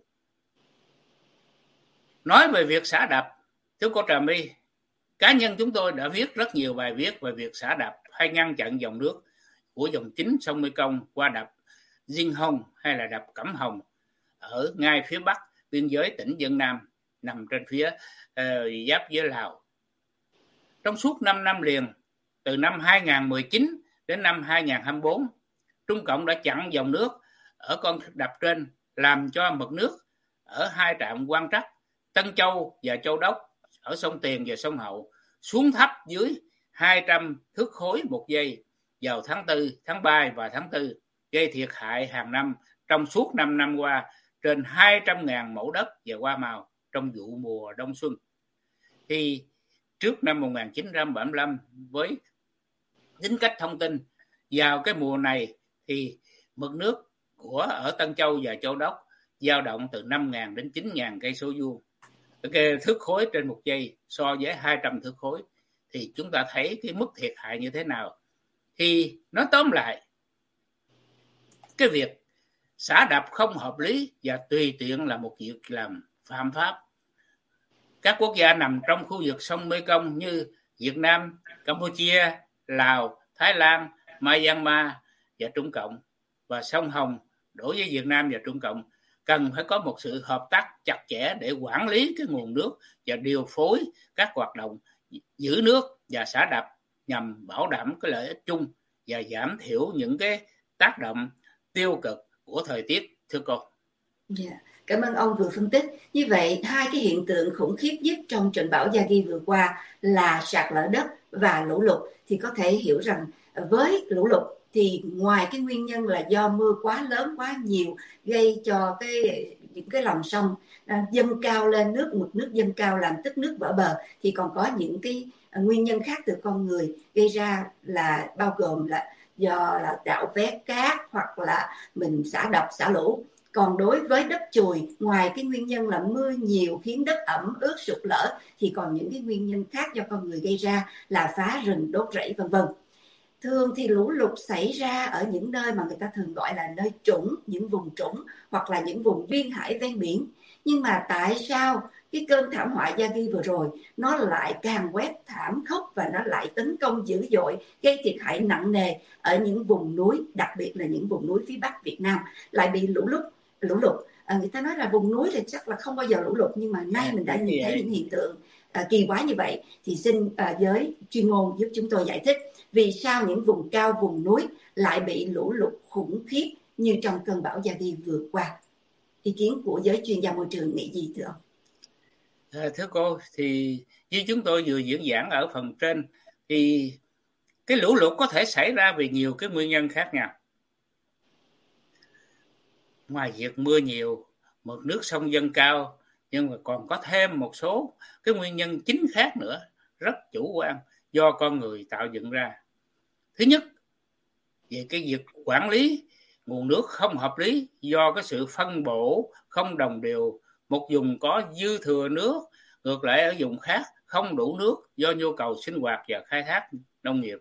[SPEAKER 2] Nói về việc xả đập, thưa cô Trà My, cá nhân chúng tôi đã viết rất nhiều bài viết về việc xả đập hay ngăn chặn dòng nước của dòng chính sông Mekong qua đập Dinh Hồng hay là đập Cẩm Hồng ở ngay phía bắc biên giới tỉnh Vân Nam, nằm trên phía giáp với Lào. Trong suốt 5 năm liền, từ năm 2019 đến năm 2024, Trung Cộng đã chặn dòng nước ở con đập trên, làm cho mực nước ở hai trạm quan trắc Tân Châu và Châu Đốc ở sông Tiền và sông Hậu xuống thấp dưới 200 thước khối một giây vào tháng 4, tháng 3 và tháng 4, gây thiệt hại hàng năm trong suốt 5 năm qua trên 200.000 mẫu đất và hoa màu trong vụ mùa đông xuân. Thì trước năm 1975, với tính cách thông tin, vào cái mùa này thì mực nước ở Tân Châu và Châu Đốc dao động từ 5.000 đến 9.000 cây số vuông cái thước khối trên một giây so với 200 thước khối. Thì chúng ta thấy cái mức thiệt hại như thế nào. Thì nói tóm lại, cái việc xả đập không hợp lý và tùy tiện là một việc làm phạm pháp. Các quốc gia nằm trong khu vực sông Mekong như Việt Nam, Campuchia, Lào, Thái Lan, Myanmar và Trung Cộng, và sông Hồng đối với Việt Nam và Trung Cộng cần phải có một sự hợp tác chặt chẽ để quản lý cái nguồn nước và điều phối các hoạt động giữ nước và xả đập nhằm bảo đảm cái lợi ích chung và giảm thiểu những cái tác động tiêu cực của thời tiết, thưa cô.
[SPEAKER 1] Cảm ơn ông vừa phân tích. Như vậy, hai cái hiện tượng khủng khiếp nhất trong trận bão Yagi vừa qua là sạt lở đất và lũ lụt. Thì có thể hiểu rằng với lũ lụt thì ngoài cái nguyên nhân là do mưa quá lớn, quá nhiều, gây cho những cái lòng sông dâng cao lên, mực nước dâng cao làm tích nước vỡ bờ, thì còn có những cái nguyên nhân khác từ con người gây ra, là bao gồm là do là đào vét cát hoặc là mình xả đập, xả lũ. Còn đối với đất chùi, ngoài cái nguyên nhân là mưa nhiều khiến đất ẩm ướt sụt lở, thì còn những cái nguyên nhân khác do con người gây ra là phá rừng, đốt rẫy vân vân. Thường thì lũ lụt xảy ra ở những nơi mà người ta thường gọi là nơi trũng, những vùng trũng hoặc là những vùng duyên hải ven biển. Nhưng mà tại sao cái cơn thảm họa Yagi vừa rồi nó lại càng quét thảm khốc và nó lại tấn công dữ dội, gây thiệt hại nặng nề ở những vùng núi, đặc biệt là những vùng núi phía Bắc Việt Nam lại bị lũ lụt. Người ta nói là vùng núi thì chắc là không bao giờ lũ lụt, nhưng mà nay mình đã nhìn thấy những hiện tượng kỳ quái như vậy. Thì xin giới chuyên môn giúp chúng tôi giải thích vì sao những vùng cao, vùng núi lại bị lũ lụt khủng khiếp như trong cơn bão Yagi vừa qua. Ý kiến của giới chuyên gia môi trường nghĩ gì thưa ông?
[SPEAKER 2] Thưa cô, thì như chúng tôi vừa diễn giảng ở phần trên, thì cái lũ lụt có thể xảy ra vì nhiều cái nguyên nhân khác nhau. ngoài việc mưa nhiều, mực nước sông dâng cao, nhưng mà còn có thêm một số cái nguyên nhân chính khác nữa, rất chủ quan do con người tạo dựng ra. Thứ nhất, về cái việc quản lý nguồn nước không hợp lý do cái sự phân bổ không đồng đều. Một vùng có dư thừa nước, ngược lại ở vùng khác không đủ nước do nhu cầu sinh hoạt và khai thác nông nghiệp.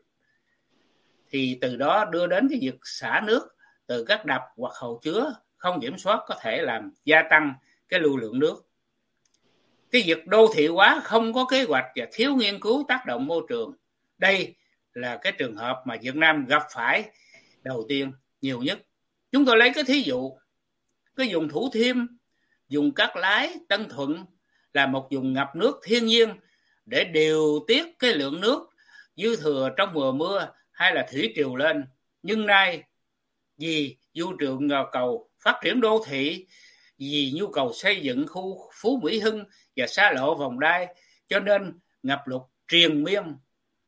[SPEAKER 2] Thì từ đó đưa đến cái việc xả nước từ các đập hoặc hồ chứa không kiểm soát có thể làm gia tăng cái lưu lượng nước. Cái việc đô thị hóa không có kế hoạch và thiếu nghiên cứu tác động môi trường. Đây là cái trường hợp mà Việt Nam gặp phải đầu tiên nhiều nhất. Chúng tôi lấy cái thí dụ, cái vùng Thủ Thiêm, vùng Cát Lái, Tân Thuận là một vùng ngập nước thiên nhiên để điều tiết cái lượng nước dư thừa trong mùa mưa hay là thủy triều lên. Nhưng nay vì nhu cầu phát triển đô thị, vì nhu cầu xây dựng khu Phú Mỹ Hưng và xa lộ vòng đai, cho nên ngập lụt triền miên.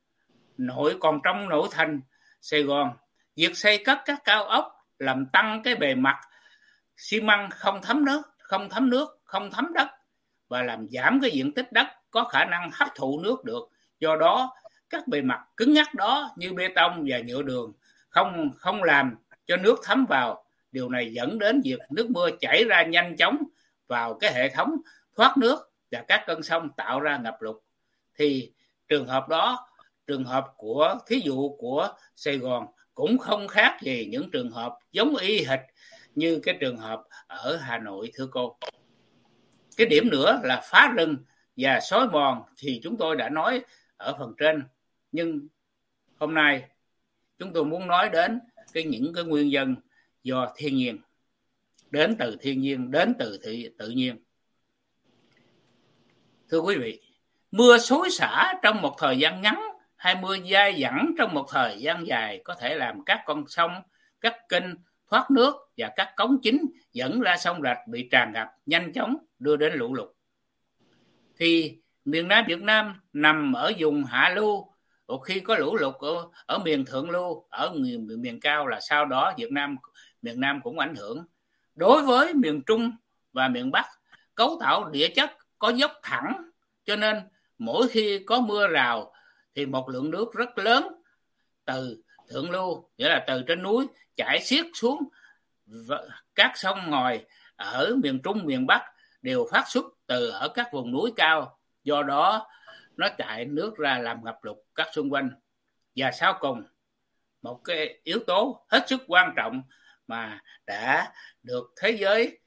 [SPEAKER 2] Còn trong nội thành Sài Gòn, việc xây cất các cao ốc làm tăng cái bề mặt xi măng không thấm nước, không thấm đất và làm giảm cái diện tích đất có khả năng hấp thụ nước được. Do đó, các bề mặt cứng nhắc đó như bê tông và nhựa đường không làm cho nước thấm vào. Điều này dẫn đến việc nước mưa chảy ra nhanh chóng vào cái hệ thống thoát nước và các con sông tạo ra ngập lụt. Thì trường hợp của thí dụ của Sài Gòn cũng không khác gì những trường hợp giống y hệt như cái trường hợp ở Hà Nội, thưa cô. Cái điểm nữa là phá rừng và xói mòn thì chúng tôi đã nói ở phần trên, nhưng hôm nay chúng tôi muốn nói đến những cái nguyên nhân do thiên nhiên, đến từ thiên nhiên, đến từ tự nhiên. Thưa quý vị, mưa xối xả trong một thời gian ngắn hay mưa dai dẳng trong một thời gian dài có thể làm các con sông, các kênh thoát nước và các cống chính dẫn ra sông rạch bị tràn ngập nhanh chóng, đưa đến lũ lụt. Thì miền Nam Việt Nam nằm ở vùng hạ lưu, khi có lũ lụt ở miền thượng lưu, ở miền cao là sau đó miền Nam cũng ảnh hưởng. Đối với miền Trung và miền Bắc, cấu tạo địa chất có dốc thẳng, cho nên mỗi khi có mưa rào thì một lượng nước rất lớn từ thượng lưu, nghĩa là từ trên núi chảy xiết xuống các sông ngòi ở miền Trung, miền Bắc đều phát xuất từ ở các vùng núi cao. Do đó nó chạy nước ra làm ngập lụt các xung quanh. Và sau cùng, một cái yếu tố hết sức quan trọng mà đã được thế giới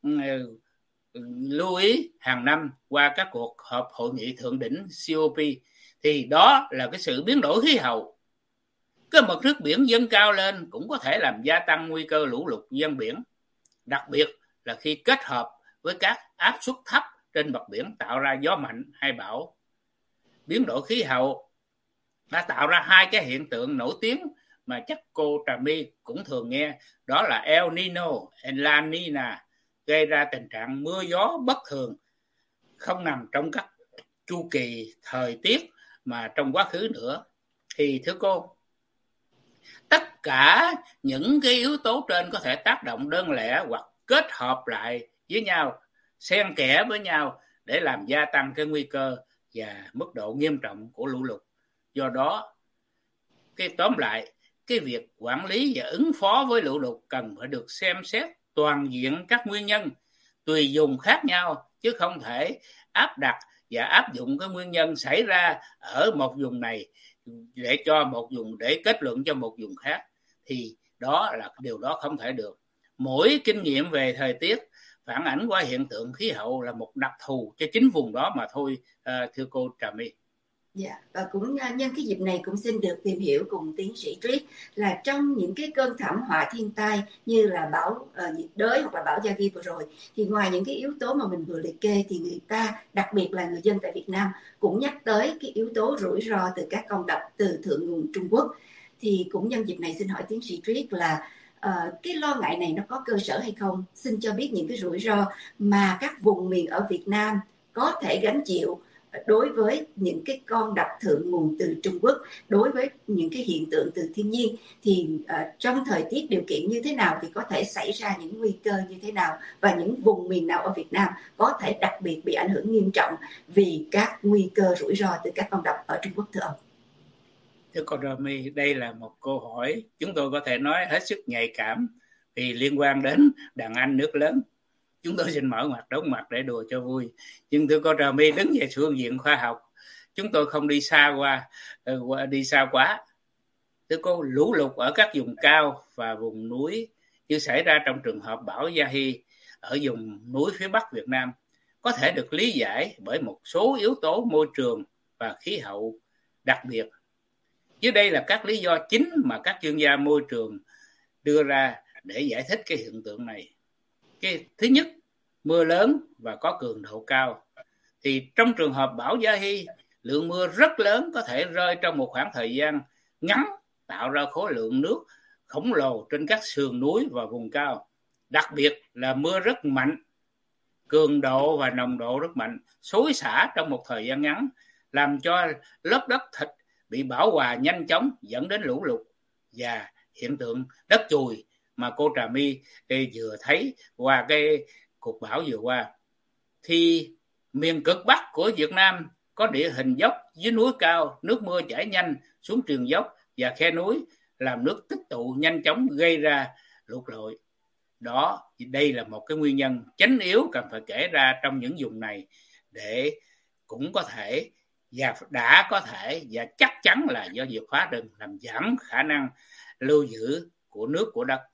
[SPEAKER 2] lưu ý hàng năm qua các cuộc họp hội nghị thượng đỉnh COP, thì đó là cái sự biến đổi khí hậu. Cái mực nước biển dâng cao lên cũng có thể làm gia tăng nguy cơ lũ lụt ven biển, đặc biệt là khi kết hợp với các áp suất thấp trên mặt biển tạo ra gió mạnh hay bão. Biến đổi khí hậu đã tạo ra hai cái hiện tượng nổi tiếng mà chắc cô Trà My cũng thường nghe, đó là El Nino và La Nina, gây ra tình trạng mưa gió bất thường, không nằm trong các chu kỳ thời tiết mà trong quá khứ nữa. Thì thưa cô, tất cả những cái yếu tố trên có thể tác động đơn lẻ hoặc kết hợp lại với nhau, xen kẽ với nhau để làm gia tăng cái nguy cơ và mức độ nghiêm trọng của lũ lụt. Do đó, tóm lại, cái việc quản lý và ứng phó với lũ lụt cần phải được xem xét toàn diện các nguyên nhân, tùy vùng khác nhau, chứ không thể áp đặt và áp dụng cái nguyên nhân xảy ra ở một vùng này để kết luận cho một vùng khác. Thì đó là điều đó không thể được. Mỗi kinh nghiệm về thời tiết phản ánh qua hiện tượng khí hậu là một đặc thù cho chính vùng đó mà thôi, thưa cô Trà My.
[SPEAKER 1] Dạ, và cũng nhân cái dịp này cũng xin được tìm hiểu cùng tiến sĩ Triết là trong những cái cơn thảm họa thiên tai như là bão nhiệt đới hoặc là bão Yagi vừa rồi, thì ngoài những cái yếu tố mà mình vừa liệt kê thì người ta, đặc biệt là người dân tại Việt Nam, cũng nhắc tới cái yếu tố rủi ro từ các con đập từ thượng nguồn Trung Quốc. Thì cũng nhân dịp này xin hỏi tiến sĩ Triết là cái lo ngại này nó có cơ sở hay không? Xin cho biết những cái rủi ro mà các vùng miền ở Việt Nam có thể gánh chịu đối với những cái con đập thượng nguồn từ Trung Quốc, đối với những cái hiện tượng từ thiên nhiên, thì trong thời tiết điều kiện như thế nào thì có thể xảy ra những nguy cơ như thế nào, và những vùng miền nào ở Việt Nam có thể đặc biệt bị ảnh hưởng nghiêm trọng vì các nguy cơ rủi ro từ các con đập ở Trung Quốc, thưa ông?
[SPEAKER 2] Thưa cô Rami, đây là một câu hỏi chúng tôi có thể nói hết sức nhạy cảm vì liên quan đến đàn anh nước lớn. Chúng tôi xin mở ngoặt đóng ngoặt để đùa cho vui. Nhưng thưa cô Rami, đứng về phương diện khoa học, chúng tôi không đi xa quá. Thưa cô, lũ lụt ở các vùng cao và vùng núi như xảy ra trong trường hợp bão Yahi ở vùng núi phía Bắc Việt Nam có thể được lý giải bởi một số yếu tố môi trường và khí hậu đặc biệt. Dưới đây là các lý do chính mà các chuyên gia môi trường đưa ra để giải thích cái hiện tượng này. Thứ nhất, mưa lớn và có cường độ cao. Thì trong trường hợp bão Yahi, lượng mưa rất lớn có thể rơi trong một khoảng thời gian ngắn, tạo ra khối lượng nước khổng lồ trên các sườn núi và vùng cao. Đặc biệt là mưa rất mạnh, cường độ và nồng độ rất mạnh, xối xả trong một thời gian ngắn, làm cho lớp đất thịt bị bão hòa nhanh chóng, dẫn đến lũ lụt và hiện tượng đất chùi mà cô Trà My vừa thấy qua cái cuộc bão vừa qua. Thì miền cực Bắc của Việt Nam có địa hình dốc dưới núi cao, nước mưa chảy nhanh xuống triền dốc và khe núi, làm nước tích tụ nhanh chóng gây ra lụt lội. Đó, đây là một cái nguyên nhân chánh yếu cần phải kể ra trong những vùng này, để cũng có thể và đã có thể và chắc chắn là do việc phá rừng làm giảm khả năng lưu giữ của nước của đất.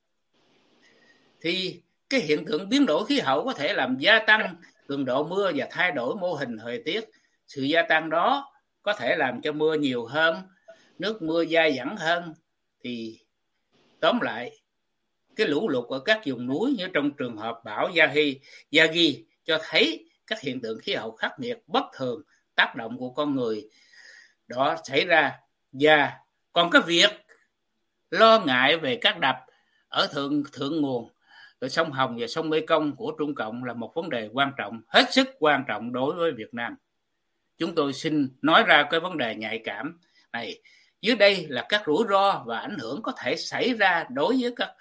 [SPEAKER 2] Thì cái hiện tượng biến đổi khí hậu có thể làm gia tăng cường độ mưa và thay đổi mô hình thời tiết. Sự gia tăng đó có thể làm cho mưa nhiều hơn, nước mưa dai dẳng hơn. Thì tóm lại, cái lũ lụt ở các vùng núi như trong trường hợp bão Yagi cho thấy các hiện tượng khí hậu khắc nghiệt bất thường, tác động của con người đó xảy ra. Và còn cái việc lo ngại về các đập ở thượng nguồn sông Hồng và sông Mekong của Trung Cộng là một vấn đề quan trọng, hết sức quan trọng đối với Việt Nam. Chúng tôi xin nói ra cái vấn đề nhạy cảm này. Dưới đây là các rủi ro và ảnh hưởng có thể xảy ra đối với các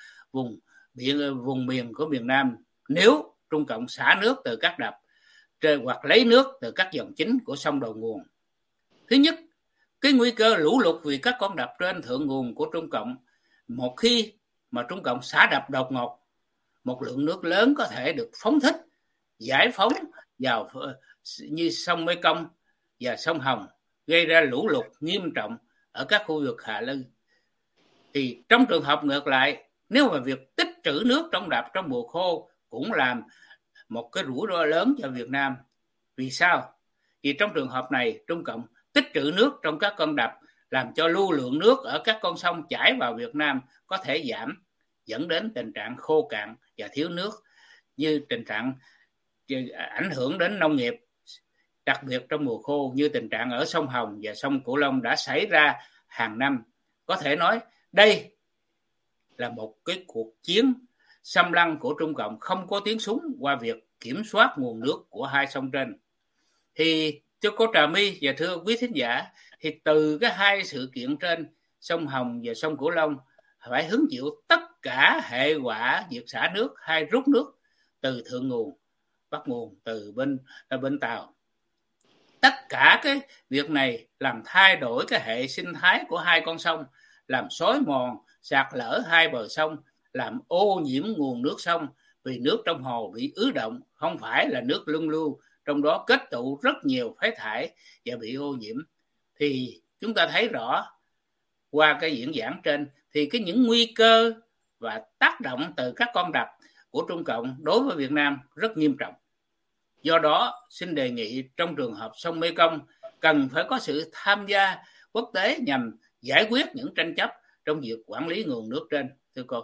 [SPEAKER 2] vùng miền của miền Nam nếu Trung Cộng xả nước từ các đập hoặc lấy nước từ các dòng chính của sông đầu nguồn. Thứ nhất, cái nguy cơ lũ lụt vì các con đập trên thượng nguồn của Trung Cộng. Một khi mà Trung Cộng xả đập đột ngột, một lượng nước lớn có thể được phóng thích, giải phóng vào như sông Mekong và sông Hồng, gây ra lũ lụt nghiêm trọng ở các khu vực hạ lưu. Thì trong trường hợp ngược lại, nếu mà việc tích trữ nước trong đập trong mùa khô cũng làm một cái rủi ro lớn cho Việt Nam. Vì sao? Vì trong trường hợp này, Trung Cộng tích trữ nước trong các con đập làm cho lưu lượng nước ở các con sông chảy vào Việt Nam có thể giảm, dẫn đến tình trạng khô cạn và thiếu nước, như tình trạng ảnh hưởng đến nông nghiệp, đặc biệt trong mùa khô, như tình trạng ở sông Hồng và sông Cửu Long đã xảy ra hàng năm. Có thể nói đây là một cái cuộc chiến xâm lăng của Trung Cộng không có tiếng súng qua việc kiểm soát nguồn nước của hai sông trên. Thì cho cô Trà My và thưa quý thính giả, thì từ cái hai sự kiện trên, sông Hồng và sông Cửu Long phải hứng chịu tất cả hệ quả việc xả nước hay rút nước từ thượng nguồn, bắt nguồn từ bên Tàu. Tất cả cái việc này làm thay đổi cái hệ sinh thái của hai con sông, làm xói mòn, sạt lở hai bờ sông, làm ô nhiễm nguồn nước sông, vì nước trong hồ bị ứ động, không phải là nước luân lưu, trong đó kết tụ rất nhiều phế thải và bị ô nhiễm. Thì chúng ta thấy rõ qua cái diễn giảng trên, thì những nguy cơ và tác động từ các con đập của Trung Cộng đối với Việt Nam rất nghiêm trọng. Do đó, xin đề nghị trong trường hợp sông Mekong cần phải có sự tham gia quốc tế nhằm giải quyết những tranh chấp trong việc quản lý nguồn nước trên. Thưa cô.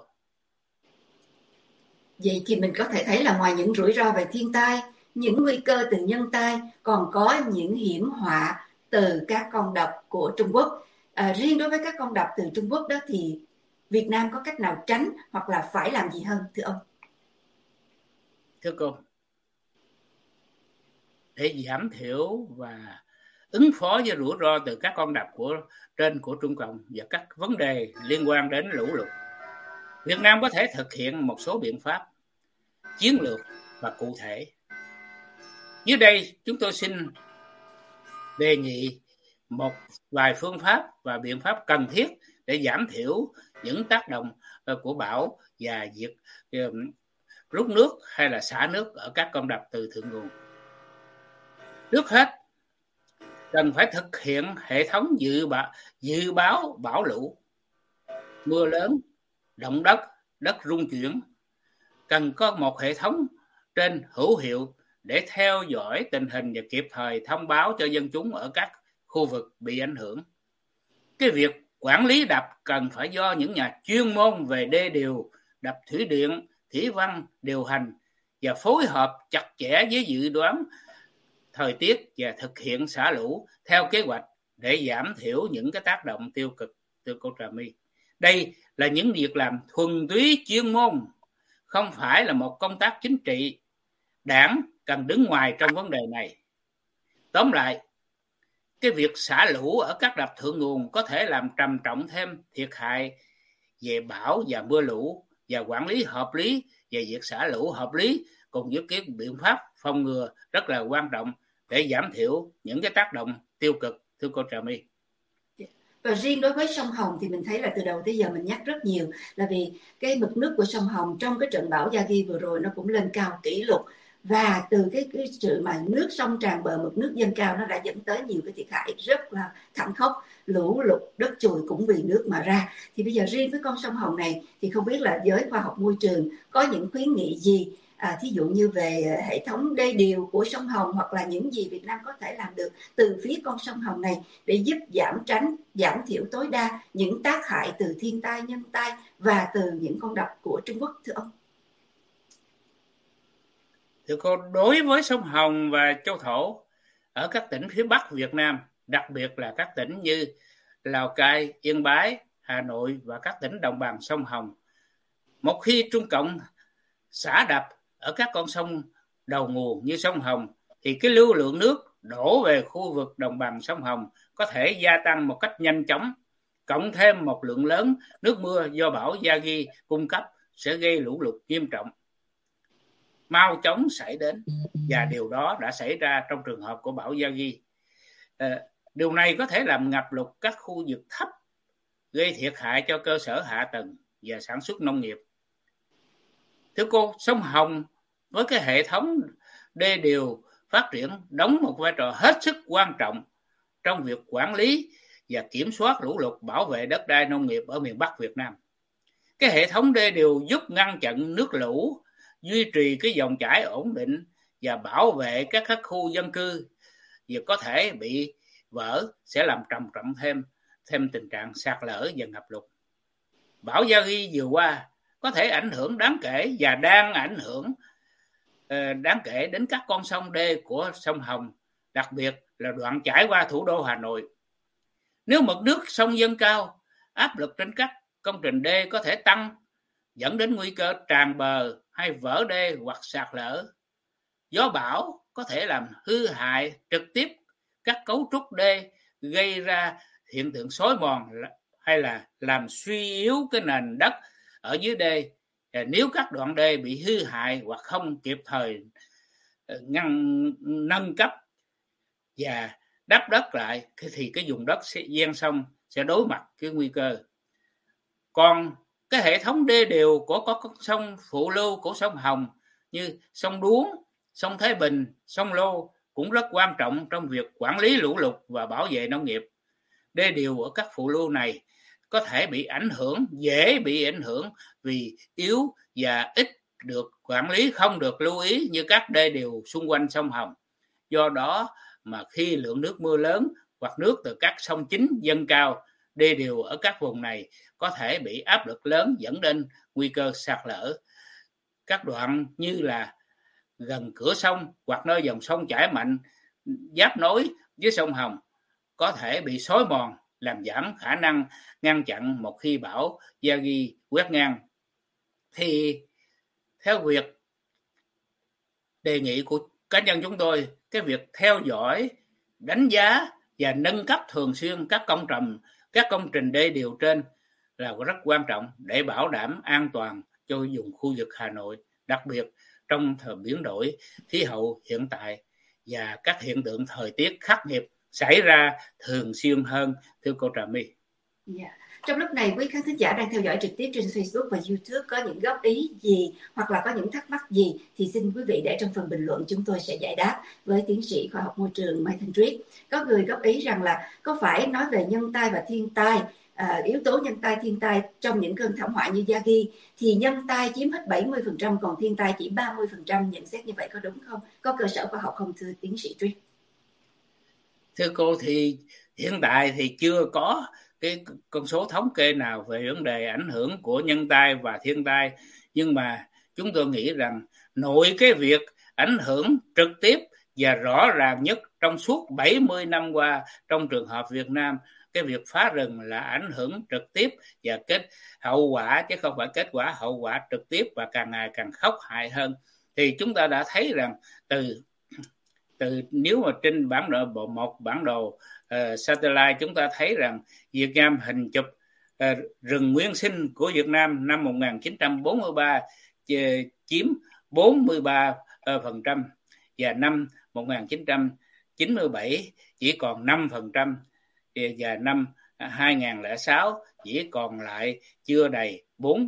[SPEAKER 1] Vậy thì mình có thể thấy là ngoài những rủi ro về thiên tai, những nguy cơ từ nhân tai, còn có những hiểm họa từ các con đập của Trung Quốc. Riêng đối với các con đập từ Trung Quốc đó thì Việt Nam có cách nào tránh hoặc là phải làm gì hơn, thưa ông?
[SPEAKER 2] Thưa cô, để giảm thiểu và ứng phó với rủi ro từ các con đập của Trung Cộng và các vấn đề liên quan đến lũ lụt. Việt Nam có thể thực hiện một số biện pháp chiến lược và cụ thể. Dưới đây chúng tôi xin đề nghị một vài phương pháp và biện pháp cần thiết để giảm thiểu những tác động của bão và việc rút nước hay là xả nước ở các con đập từ thượng nguồn. Trước hết, cần phải thực hiện hệ thống dự báo bão lũ, mưa lớn, động đất, đất rung chuyển. Cần có một hệ thống trên hữu hiệu để theo dõi tình hình và kịp thời thông báo cho dân chúng ở các khu vực bị ảnh hưởng. Cái việc quản lý đập cần phải do những nhà chuyên môn về đê điều, đập thủy điện, thủy văn điều hành và phối hợp chặt chẽ với dự đoán thời tiết và thực hiện xả lũ theo kế hoạch để giảm thiểu những cái tác động tiêu cực từ cô Trà My. Đây là những việc làm thuần túy chuyên môn, không phải là một công tác chính trị. Đảng cần đứng ngoài trong vấn đề này. Tóm lại, cái việc xả lũ ở các đập thượng nguồn có thể làm trầm trọng thêm thiệt hại về bão và mưa lũ, và quản lý hợp lý về việc xả lũ hợp lý cùng với cái biện pháp phòng ngừa rất là quan trọng để giảm thiểu những cái tác động tiêu cực, thưa cô Trà My.
[SPEAKER 1] Và riêng đối với sông Hồng thì mình thấy là từ đầu tới giờ mình nhắc rất nhiều, là vì cái mực nước của sông Hồng trong cái trận bão Yagi vừa rồi nó cũng lên cao kỷ lục, và từ cái sự mà nước sông tràn bờ, mực nước dâng cao, nó đã dẫn tới nhiều cái thiệt hại rất là thảm khốc, lũ lụt, đất chùi cũng vì nước mà ra. Thì bây giờ riêng với con sông Hồng này thì không biết là giới khoa học môi trường có những khuyến nghị gì, thí dụ như về hệ thống đê điều của sông Hồng, hoặc là những gì Việt Nam có thể làm được từ phía con sông Hồng này để giúp giảm thiểu tối đa những tác hại từ thiên tai, nhân tai và từ những con đập của Trung Quốc, thưa ông?
[SPEAKER 2] Thưa cô, đối với sông Hồng và Châu Thổ ở các tỉnh phía Bắc Việt Nam, đặc biệt là các tỉnh như Lào Cai, Yên Bái, Hà Nội và các tỉnh đồng bằng sông Hồng, một khi Trung Cộng xả đập ở các con sông đầu nguồn như sông Hồng thì cái lưu lượng nước đổ về khu vực đồng bằng sông Hồng có thể gia tăng một cách nhanh chóng, cộng thêm một lượng lớn nước mưa do bão Yagi cung cấp sẽ gây lũ lụt nghiêm trọng, mau chóng xảy đến, và điều đó đã xảy ra trong trường hợp của bão Yagi. Điều này có thể làm ngập lụt các khu vực thấp, gây thiệt hại cho cơ sở hạ tầng và sản xuất nông nghiệp. Thưa cô, sông Hồng với cái hệ thống đê điều phát triển đóng một vai trò hết sức quan trọng trong việc quản lý và kiểm soát lũ lụt, bảo vệ đất đai nông nghiệp ở miền Bắc Việt Nam. Cái hệ thống đê điều giúp ngăn chặn nước lũ, duy trì cái dòng chảy ổn định và bảo vệ các khu dân cư và có thể bị vỡ sẽ làm trầm trọng thêm tình trạng sạt lở và ngập lụt. Bão Yagi vừa qua có thể ảnh hưởng đáng kể và đang ảnh hưởng đáng kể đến các con sông đê của sông Hồng, đặc biệt là đoạn chảy qua thủ đô Hà Nội. Nếu mực nước sông dâng cao, áp lực trên các công trình đê có thể tăng, dẫn đến nguy cơ tràn bờ hay vỡ đê hoặc sạt lở. Gió bão có thể làm hư hại trực tiếp các cấu trúc đê, gây ra hiện tượng xói mòn hay là làm suy yếu cái nền đất ở dưới đê. Nếu các đoạn đê bị hư hại hoặc không kịp thời nâng cấp và đắp đất lại thì cái vùng đất ven sông sẽ đối mặt cái nguy cơ. Còn cái hệ thống đê điều của các sông phụ lưu của sông Hồng như sông Đuống, sông Thái Bình, sông Lô cũng rất quan trọng trong việc quản lý lũ lụt và bảo vệ nông nghiệp. Đê điều ở các phụ lưu này có thể bị ảnh hưởng, dễ bị ảnh hưởng vì yếu và ít được quản lý, không được lưu ý như các đê điều xung quanh sông Hồng. Do đó mà khi lượng nước mưa lớn hoặc nước từ các sông chính dâng cao, đê điều ở các vùng này có thể bị áp lực lớn, dẫn đến nguy cơ sạt lở. Các đoạn như là gần cửa sông hoặc nơi dòng sông chảy mạnh giáp nối với sông Hồng có thể bị xói mòn, làm giảm khả năng ngăn chặn một khi bão Yagi quét ngang. Thì theo việc đề nghị của cá nhân chúng tôi, cái việc theo dõi, đánh giá và nâng cấp thường xuyên các công trình đê điều trên là rất quan trọng để bảo đảm an toàn cho vùng khu vực Hà Nội, đặc biệt trong thời biến đổi khí hậu hiện tại và các hiện tượng thời tiết khắc nghiệt xảy ra thường xuyên hơn, thưa cô Trà My.
[SPEAKER 1] Yeah. Trong lúc này, quý khán thính giả đang theo dõi trực tiếp trên Facebook và YouTube có những góp ý gì hoặc là có những thắc mắc gì thì xin quý vị để trong phần bình luận, chúng tôi sẽ giải đáp với tiến sĩ khoa học môi trường Mai Thanh Triết. Có người góp ý rằng là có phải nói về nhân tai và thiên tai, yếu tố nhân tai thiên tai trong những cơn thảm họa như Yagi thì nhân tai chiếm hết 70% còn thiên tai chỉ 30%, nhận xét như vậy có đúng không? Có cơ sở khoa học không, thưa tiến sĩ Triết?
[SPEAKER 2] Thưa cô, thì hiện tại thì chưa có cái con số thống kê nào về vấn đề ảnh hưởng của nhân tai và thiên tai, nhưng mà chúng tôi nghĩ rằng nội cái việc ảnh hưởng trực tiếp và rõ ràng nhất trong suốt 70 năm qua trong trường hợp Việt Nam, cái việc phá rừng là ảnh hưởng trực tiếp và hậu quả chứ không phải kết quả, hậu quả trực tiếp và càng ngày càng khốc hại hơn. Thì chúng ta đã thấy rằng từ nếu mà trên bản đồ satellite chúng ta thấy rằng Việt Nam hình chụp rừng nguyên sinh của Việt Nam năm 1943 chiếm 43% và năm 1997 chỉ còn 5% và năm 2006 chỉ còn lại chưa đầy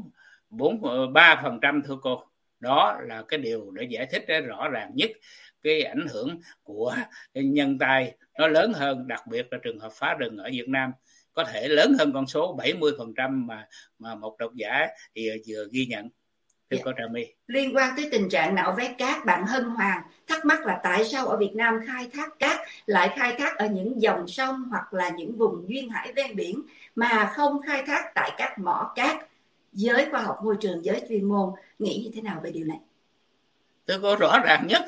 [SPEAKER 2] 3%, thưa cô. Đó là cái điều để giải thích rõ ràng nhất cái ảnh hưởng của nhân tai nó lớn hơn, đặc biệt là trường hợp phá rừng ở Việt Nam có thể lớn hơn con số 70% mà một độc giả thì vừa ghi nhận. Thưa cô Trà My.
[SPEAKER 1] Liên quan tới tình trạng nạo vét cát, bạn Hân Hoàng thắc mắc là tại sao ở Việt Nam khai thác cát lại khai thác ở những dòng sông hoặc là những vùng duyên hải ven biển mà không khai thác tại các mỏ cát? Giới khoa học môi trường, giới chuyên môn nghĩ như thế nào về điều này?
[SPEAKER 2] Thưa cô, rõ ràng nhất,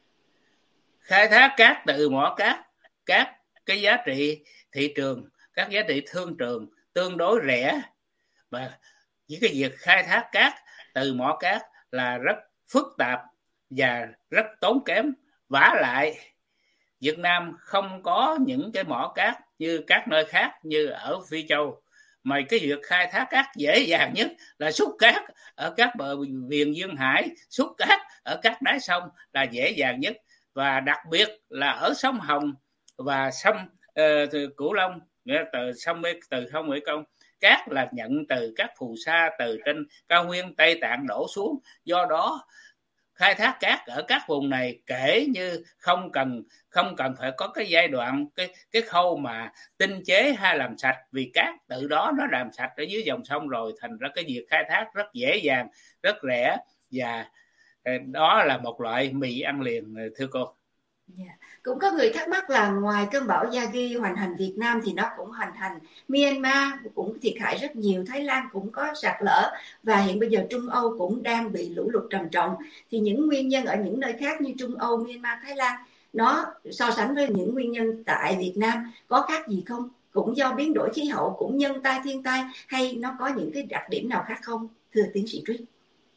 [SPEAKER 2] khai thác cát từ mỏ cát, các cái giá trị thị trường, các giá trị thương trường tương đối rẻ, và những cái việc khai thác cát từ mỏ cát là rất phức tạp và rất tốn kém. Vả lại Việt Nam không có những cái mỏ cát như các nơi khác như ở Phi Châu, mà cái việc khai thác cát dễ dàng nhất là xúc cát ở các bờ viền duyên hải, xúc cát ở các đáy sông là dễ dàng nhất, và đặc biệt là ở sông Hồng và sông Cửu Long, từ sông Mekong, cát là nhận từ các phù sa từ trên cao nguyên Tây Tạng đổ xuống. Do đó khai thác cát ở các vùng này kể như không cần phải có cái giai đoạn cái khâu mà tinh chế hay làm sạch, vì cát tự đó nó làm sạch ở dưới dòng sông rồi, thành ra cái việc khai thác rất dễ dàng, rất rẻ, và đó là một loại mì ăn liền, thưa cô.
[SPEAKER 1] Yeah. Cũng có người thắc mắc là ngoài cơn bão Yagi hoành hành Việt Nam thì nó cũng hoành hành Myanmar, cũng thiệt hại rất nhiều, Thái Lan cũng có sạt lở, và hiện bây giờ Trung Âu cũng đang bị lũ lụt trầm trọng. Thì những nguyên nhân ở những nơi khác như Trung Âu, Myanmar, Thái Lan, nó so sánh với những nguyên nhân tại Việt Nam có khác gì không? Cũng do biến đổi khí hậu, cũng nhân tai thiên tai, hay nó có những cái đặc điểm nào khác không, thưa tiến sĩ Triết?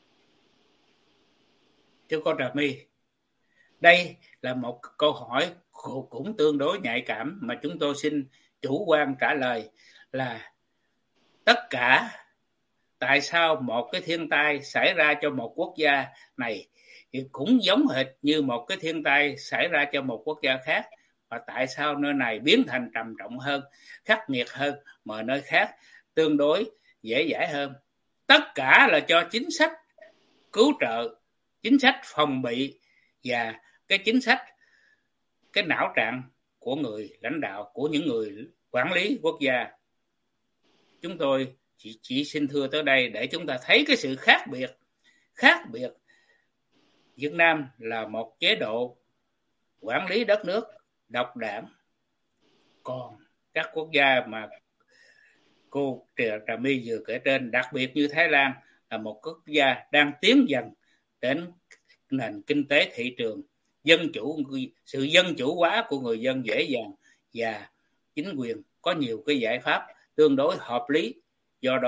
[SPEAKER 2] Thưa cô Trà My, đây là một câu hỏi cũng tương đối nhạy cảm mà chúng tôi xin chủ quan trả lời là tất cả tại sao một cái thiên tai xảy ra cho một quốc gia này thì cũng giống hệt như một cái thiên tai xảy ra cho một quốc gia khác, và tại sao nơi này biến thành trầm trọng hơn, khắc nghiệt hơn, mà nơi khác tương đối dễ dãi hơn? Tất cả là cho chính sách cứu trợ, chính sách phòng bị và cái chính sách, cái não trạng của người lãnh đạo, của những người quản lý quốc gia. Chúng tôi chỉ xin thưa tới đây để chúng ta thấy cái sự khác biệt. Việt Nam là một chế độ quản lý đất nước độc đảng, còn các quốc gia mà cô Trà My vừa kể trên, đặc biệt như Thái Lan, là một quốc gia đang tiến dần đến nền kinh tế thị trường, sự dân chủ hóa của người dân dễ dàng, và chính quyền có nhiều cái giải pháp tương đối hợp lý. Do đó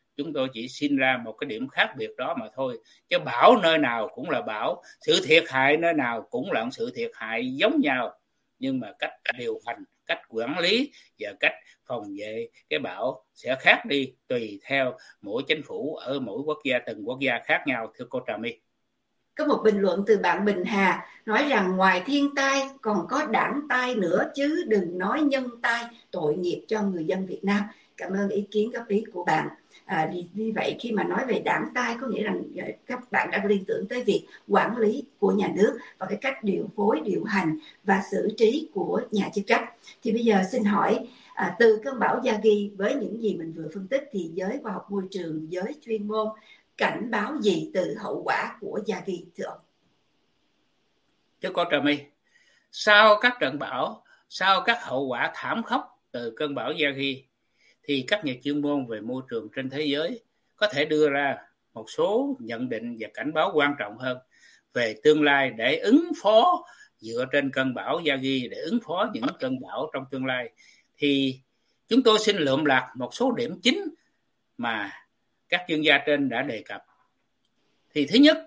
[SPEAKER 2] Chúng tôi chỉ xin ra một cái điểm khác biệt đó mà thôi. Chứ bão nơi nào cũng là bão, sự thiệt hại nơi nào cũng là sự thiệt hại giống nhau. Nhưng mà cách điều hành, cách quản lý và cách phòng vệ cái bão sẽ khác đi tùy theo mỗi chính phủ ở mỗi quốc gia, từng quốc gia khác nhau, thưa cô Trà My.
[SPEAKER 1] Có một bình luận từ bạn Bình Hà nói rằng ngoài thiên tai còn có đảng tai nữa chứ đừng nói nhân tai, tội nghiệp cho người dân Việt Nam. Cảm ơn ý kiến góp ý của bạn. Vì vậy khi mà nói về đảng tai có nghĩa rằng các bạn đã liên tưởng tới việc quản lý của nhà nước và cái cách điều phối, điều hành và xử trí của nhà chức trách. Thì bây giờ xin hỏi, từ cơn bão Yagi với những gì mình vừa phân tích thì giới khoa học môi trường, giới chuyên môn cảnh báo gì từ hậu quả của Yagi thưa ông?
[SPEAKER 2] Thưa cô Trà My, sau các trận bão, sau các hậu quả thảm khốc từ cơn bão Yagi, thì các nhà chuyên môn về môi trường trên thế giới có thể đưa ra một số nhận định và cảnh báo quan trọng hơn về tương lai để ứng phó dựa trên cơn bão Yagi, để ứng phó những cơn bão trong tương lai. Thì chúng tôi xin lượm lặt một số điểm chính mà các chuyên gia trên đã đề cập. Thì thứ nhất,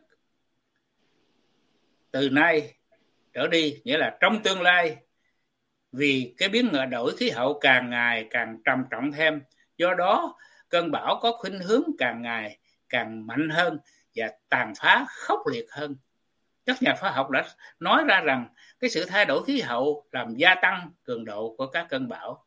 [SPEAKER 2] từ nay trở đi, nghĩa là trong tương lai, vì cái biến đổi khí hậu càng ngày càng trầm trọng thêm, do đó cơn bão có khuynh hướng càng ngày càng mạnh hơn và tàn phá khốc liệt hơn. Các nhà khoa học đã nói ra rằng cái sự thay đổi khí hậu làm gia tăng cường độ của các cơn bão.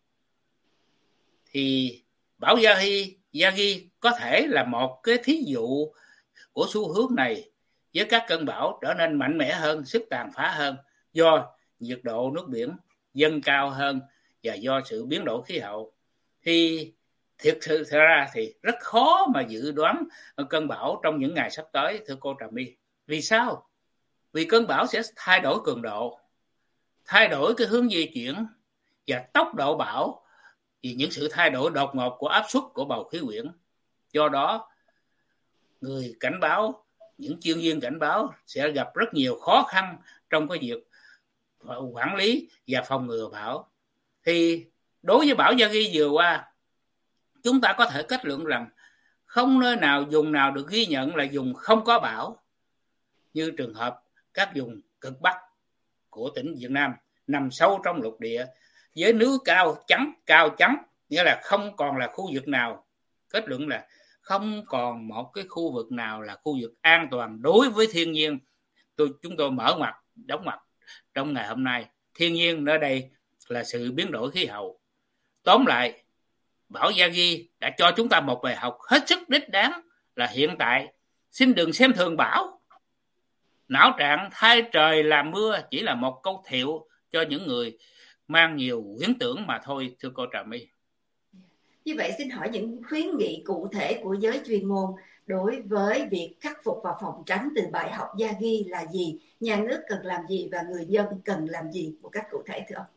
[SPEAKER 2] Thì bão Yagi có thể là một cái thí dụ của xu hướng này, với các cơn bão trở nên mạnh mẽ hơn, sức tàn phá hơn do nhiệt độ nước biển dâng cao hơn và do sự biến đổi khí hậu. Thì thực sự ra thì rất khó mà dự đoán cơn bão trong những ngày sắp tới, thưa cô Trà My. Vì sao? Vì cơn bão sẽ thay đổi cường độ, thay đổi cái hướng di chuyển và tốc độ bão vì những sự thay đổi đột ngột của áp suất của bầu khí quyển. Do đó, người cảnh báo, những chuyên viên cảnh báo sẽ gặp rất nhiều khó khăn trong cái việc quản lý và phòng ngừa bão. Thì đối với bão Yagi vừa qua, chúng ta có thể kết luận rằng không nơi nào, vùng nào được ghi nhận là vùng không có bão, như trường hợp các vùng cực Bắc của tỉnh Việt Nam nằm sâu trong lục địa với núi cao trắng, nghĩa là không còn là khu vực nào, kết luận là không còn một cái khu vực nào là khu vực an toàn đối với thiên nhiên. Chúng tôi mở ngoặt, đóng ngoặt trong ngày hôm nay. Thiên nhiên nơi đây là sự biến đổi khí hậu. Tóm lại, bão Yagi đã cho chúng ta một bài học hết sức đích đáng là hiện tại xin đừng xem thường bão. Não trạng thay trời làm mưa chỉ là một câu thiệu cho những người mang nhiều huyễn tưởng mà thôi, thưa cô Trà My.
[SPEAKER 1] Như vậy xin hỏi những khuyến nghị cụ thể của giới chuyên môn đối với việc khắc phục và phòng tránh từ bài học Yagi là gì? Nhà nước cần làm gì và người dân cần làm gì một cách cụ thể thưa ông?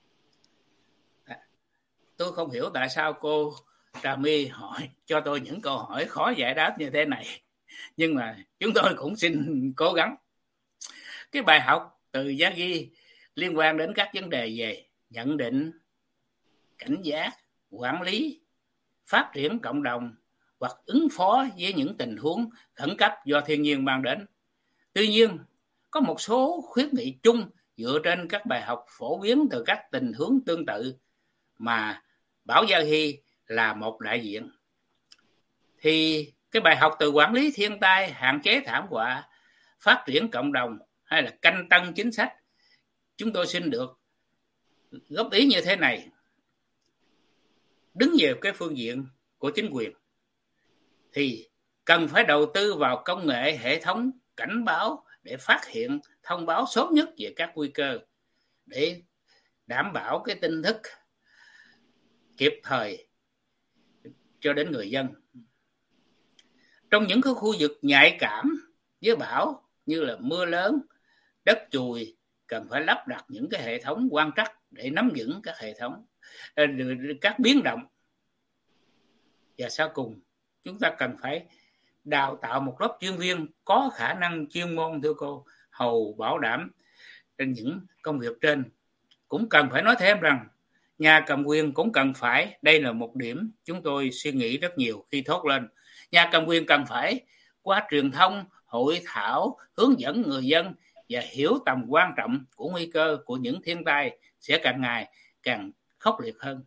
[SPEAKER 2] Tôi không hiểu tại sao cô Trà My hỏi cho tôi những câu hỏi khó giải đáp như thế này, nhưng mà chúng tôi cũng xin cố gắng. Cái bài học từ Yagi liên quan đến các vấn đề về nhận định, cảnh giác, quản lý, phát triển cộng đồng hoặc ứng phó với những tình huống khẩn cấp do thiên nhiên mang đến. Tuy nhiên, có một số khuyến nghị chung dựa trên các bài học phổ biến từ các tình huống tương tự mà bão Yagi là một đại diện. Thì cái bài học từ quản lý thiên tai, hạn chế thảm họa, phát triển cộng đồng hay là canh tân chính sách, chúng tôi xin được góp ý như thế này. Đứng về cái phương diện của chính quyền thì cần phải đầu tư vào công nghệ hệ thống cảnh báo để phát hiện, thông báo sớm nhất về các nguy cơ để đảm bảo cái tin tức kịp thời cho đến người dân. Trong những cái khu vực nhạy cảm với bão như là mưa lớn, đất chùi, cần phải lắp đặt những cái hệ thống quan trắc để nắm vững các hệ thống, các biến động. Và sau cùng, chúng ta cần phải đào tạo một lớp chuyên viên có khả năng chuyên môn, thưa cô, hầu bảo đảm trên những công việc trên. Cũng cần phải nói thêm rằng Nhà cầm quyền cũng cần phải, đây là một điểm chúng tôi suy nghĩ rất nhiều khi thốt lên. Nhà cầm quyền cần phải qua truyền thông, hội thảo, hướng dẫn người dân và hiểu tầm quan trọng của nguy cơ của những thiên tai sẽ càng ngày càng khốc liệt hơn.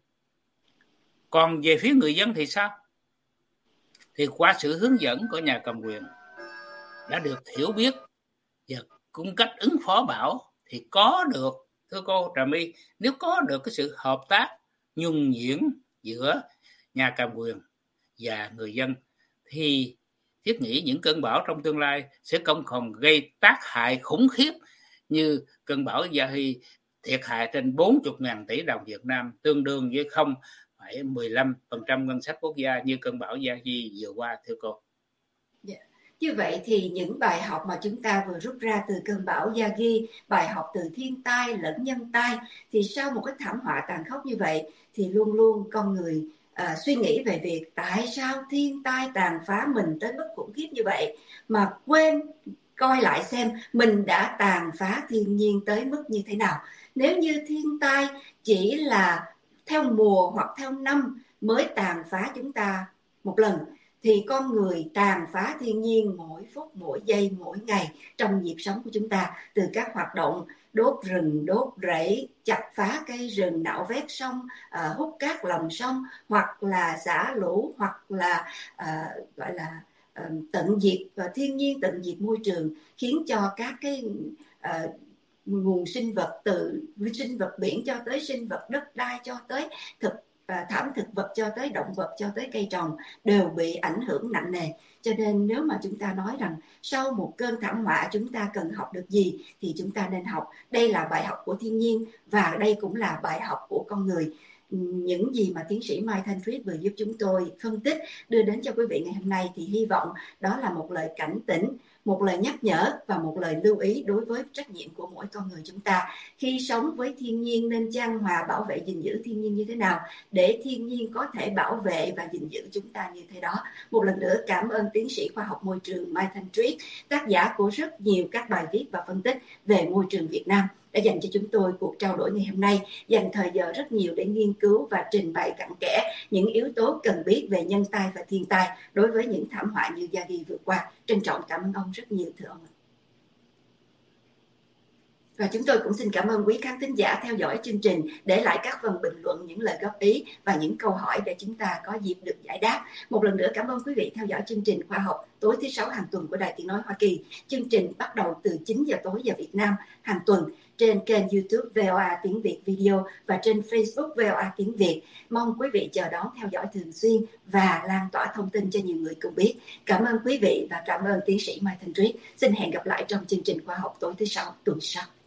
[SPEAKER 2] Còn về phía người dân thì sao? Thì qua sự hướng dẫn của nhà cầm quyền đã được hiểu biết và cung cách ứng phó bão thì có được, thưa cô Trà My, nếu có được cái sự hợp tác nhuần nhuyễn giữa nhà cầm quyền và người dân thì thiết nghĩ những cơn bão trong tương lai sẽ không còn gây tác hại khủng khiếp như cơn bão Yahi, thiệt hại trên 40.000 tỷ đồng Việt Nam, tương đương với 0,15% ngân sách quốc gia như cơn bão Yahi vừa qua, thưa cô.
[SPEAKER 1] Như vậy thì những bài học mà chúng ta vừa rút ra từ cơn bão Yagi, bài học từ thiên tai lẫn nhân tai, thì sau một cái thảm họa tàn khốc như vậy thì luôn luôn con người suy nghĩ về việc tại sao thiên tai tàn phá mình tới mức khủng khiếp như vậy mà quên coi lại xem mình đã tàn phá thiên nhiên tới mức như thế nào. Nếu như thiên tai chỉ là theo mùa hoặc theo năm mới tàn phá chúng ta một lần, thì con người tàn phá thiên nhiên mỗi phút, mỗi giây, mỗi ngày trong nhịp sống của chúng ta, từ các hoạt động đốt rừng, đốt rẫy, chặt phá cây rừng, nạo vét sông, hút cát lòng sông, hoặc là xả lũ, hoặc là gọi là tận diệt thiên nhiên, tận diệt môi trường, khiến cho các cái nguồn sinh vật, từ sinh vật biển cho tới sinh vật đất đai, cho tới thảm thực vật, cho tới động vật, cho tới cây trồng đều bị ảnh hưởng nặng nề. Cho nên nếu mà chúng ta nói rằng sau một cơn thảm họa chúng ta cần học được gì thì chúng ta nên học đây là bài học của thiên nhiên và đây cũng là bài học của con người. Những gì mà tiến sĩ Mai Thanh Thuyết vừa giúp chúng tôi phân tích đưa đến cho quý vị ngày hôm nay thì hy vọng đó là một lời cảnh tỉnh, một lời nhắc nhở và một lời lưu ý đối với trách nhiệm của mỗi con người chúng ta khi sống với thiên nhiên, nên chan hòa bảo vệ gìn giữ thiên nhiên như thế nào để thiên nhiên có thể bảo vệ và gìn giữ chúng ta như thế đó. Một lần nữa cảm ơn tiến sĩ khoa học môi trường Mai Thanh Thuyết, tác giả của rất nhiều các bài viết và phân tích về môi trường Việt Nam, đã dành cho chúng tôi cuộc trao đổi ngày hôm nay, dành thời giờ rất nhiều để nghiên cứu và trình bày cặn kẽ những yếu tố cần biết về nhân tai và thiên tai đối với những thảm họa như Yagi vừa qua. Trân trọng cảm ơn ông rất nhiều, thưa ông. Và chúng tôi cũng xin cảm ơn quý khán thính giả theo dõi chương trình, để lại các phần bình luận, những lời góp ý và những câu hỏi để chúng ta có dịp được giải đáp. Một lần nữa cảm ơn quý vị theo dõi chương trình khoa học tối thứ Sáu hàng tuần của Đài Tiếng Nói Hoa Kỳ. Chương trình bắt đầu từ 9 giờ tối giờ Việt Nam hàng tuần trên kênh YouTube VOA Tiếng Việt Video và trên Facebook VOA Tiếng Việt. Mong quý vị chờ đón theo dõi thường xuyên và lan tỏa thông tin cho nhiều người cùng biết. Cảm ơn quý vị và cảm ơn tiến sĩ Mai Thanh Thuyết. Xin hẹn gặp lại trong chương trình khoa học tối thứ Sáu tuần sau.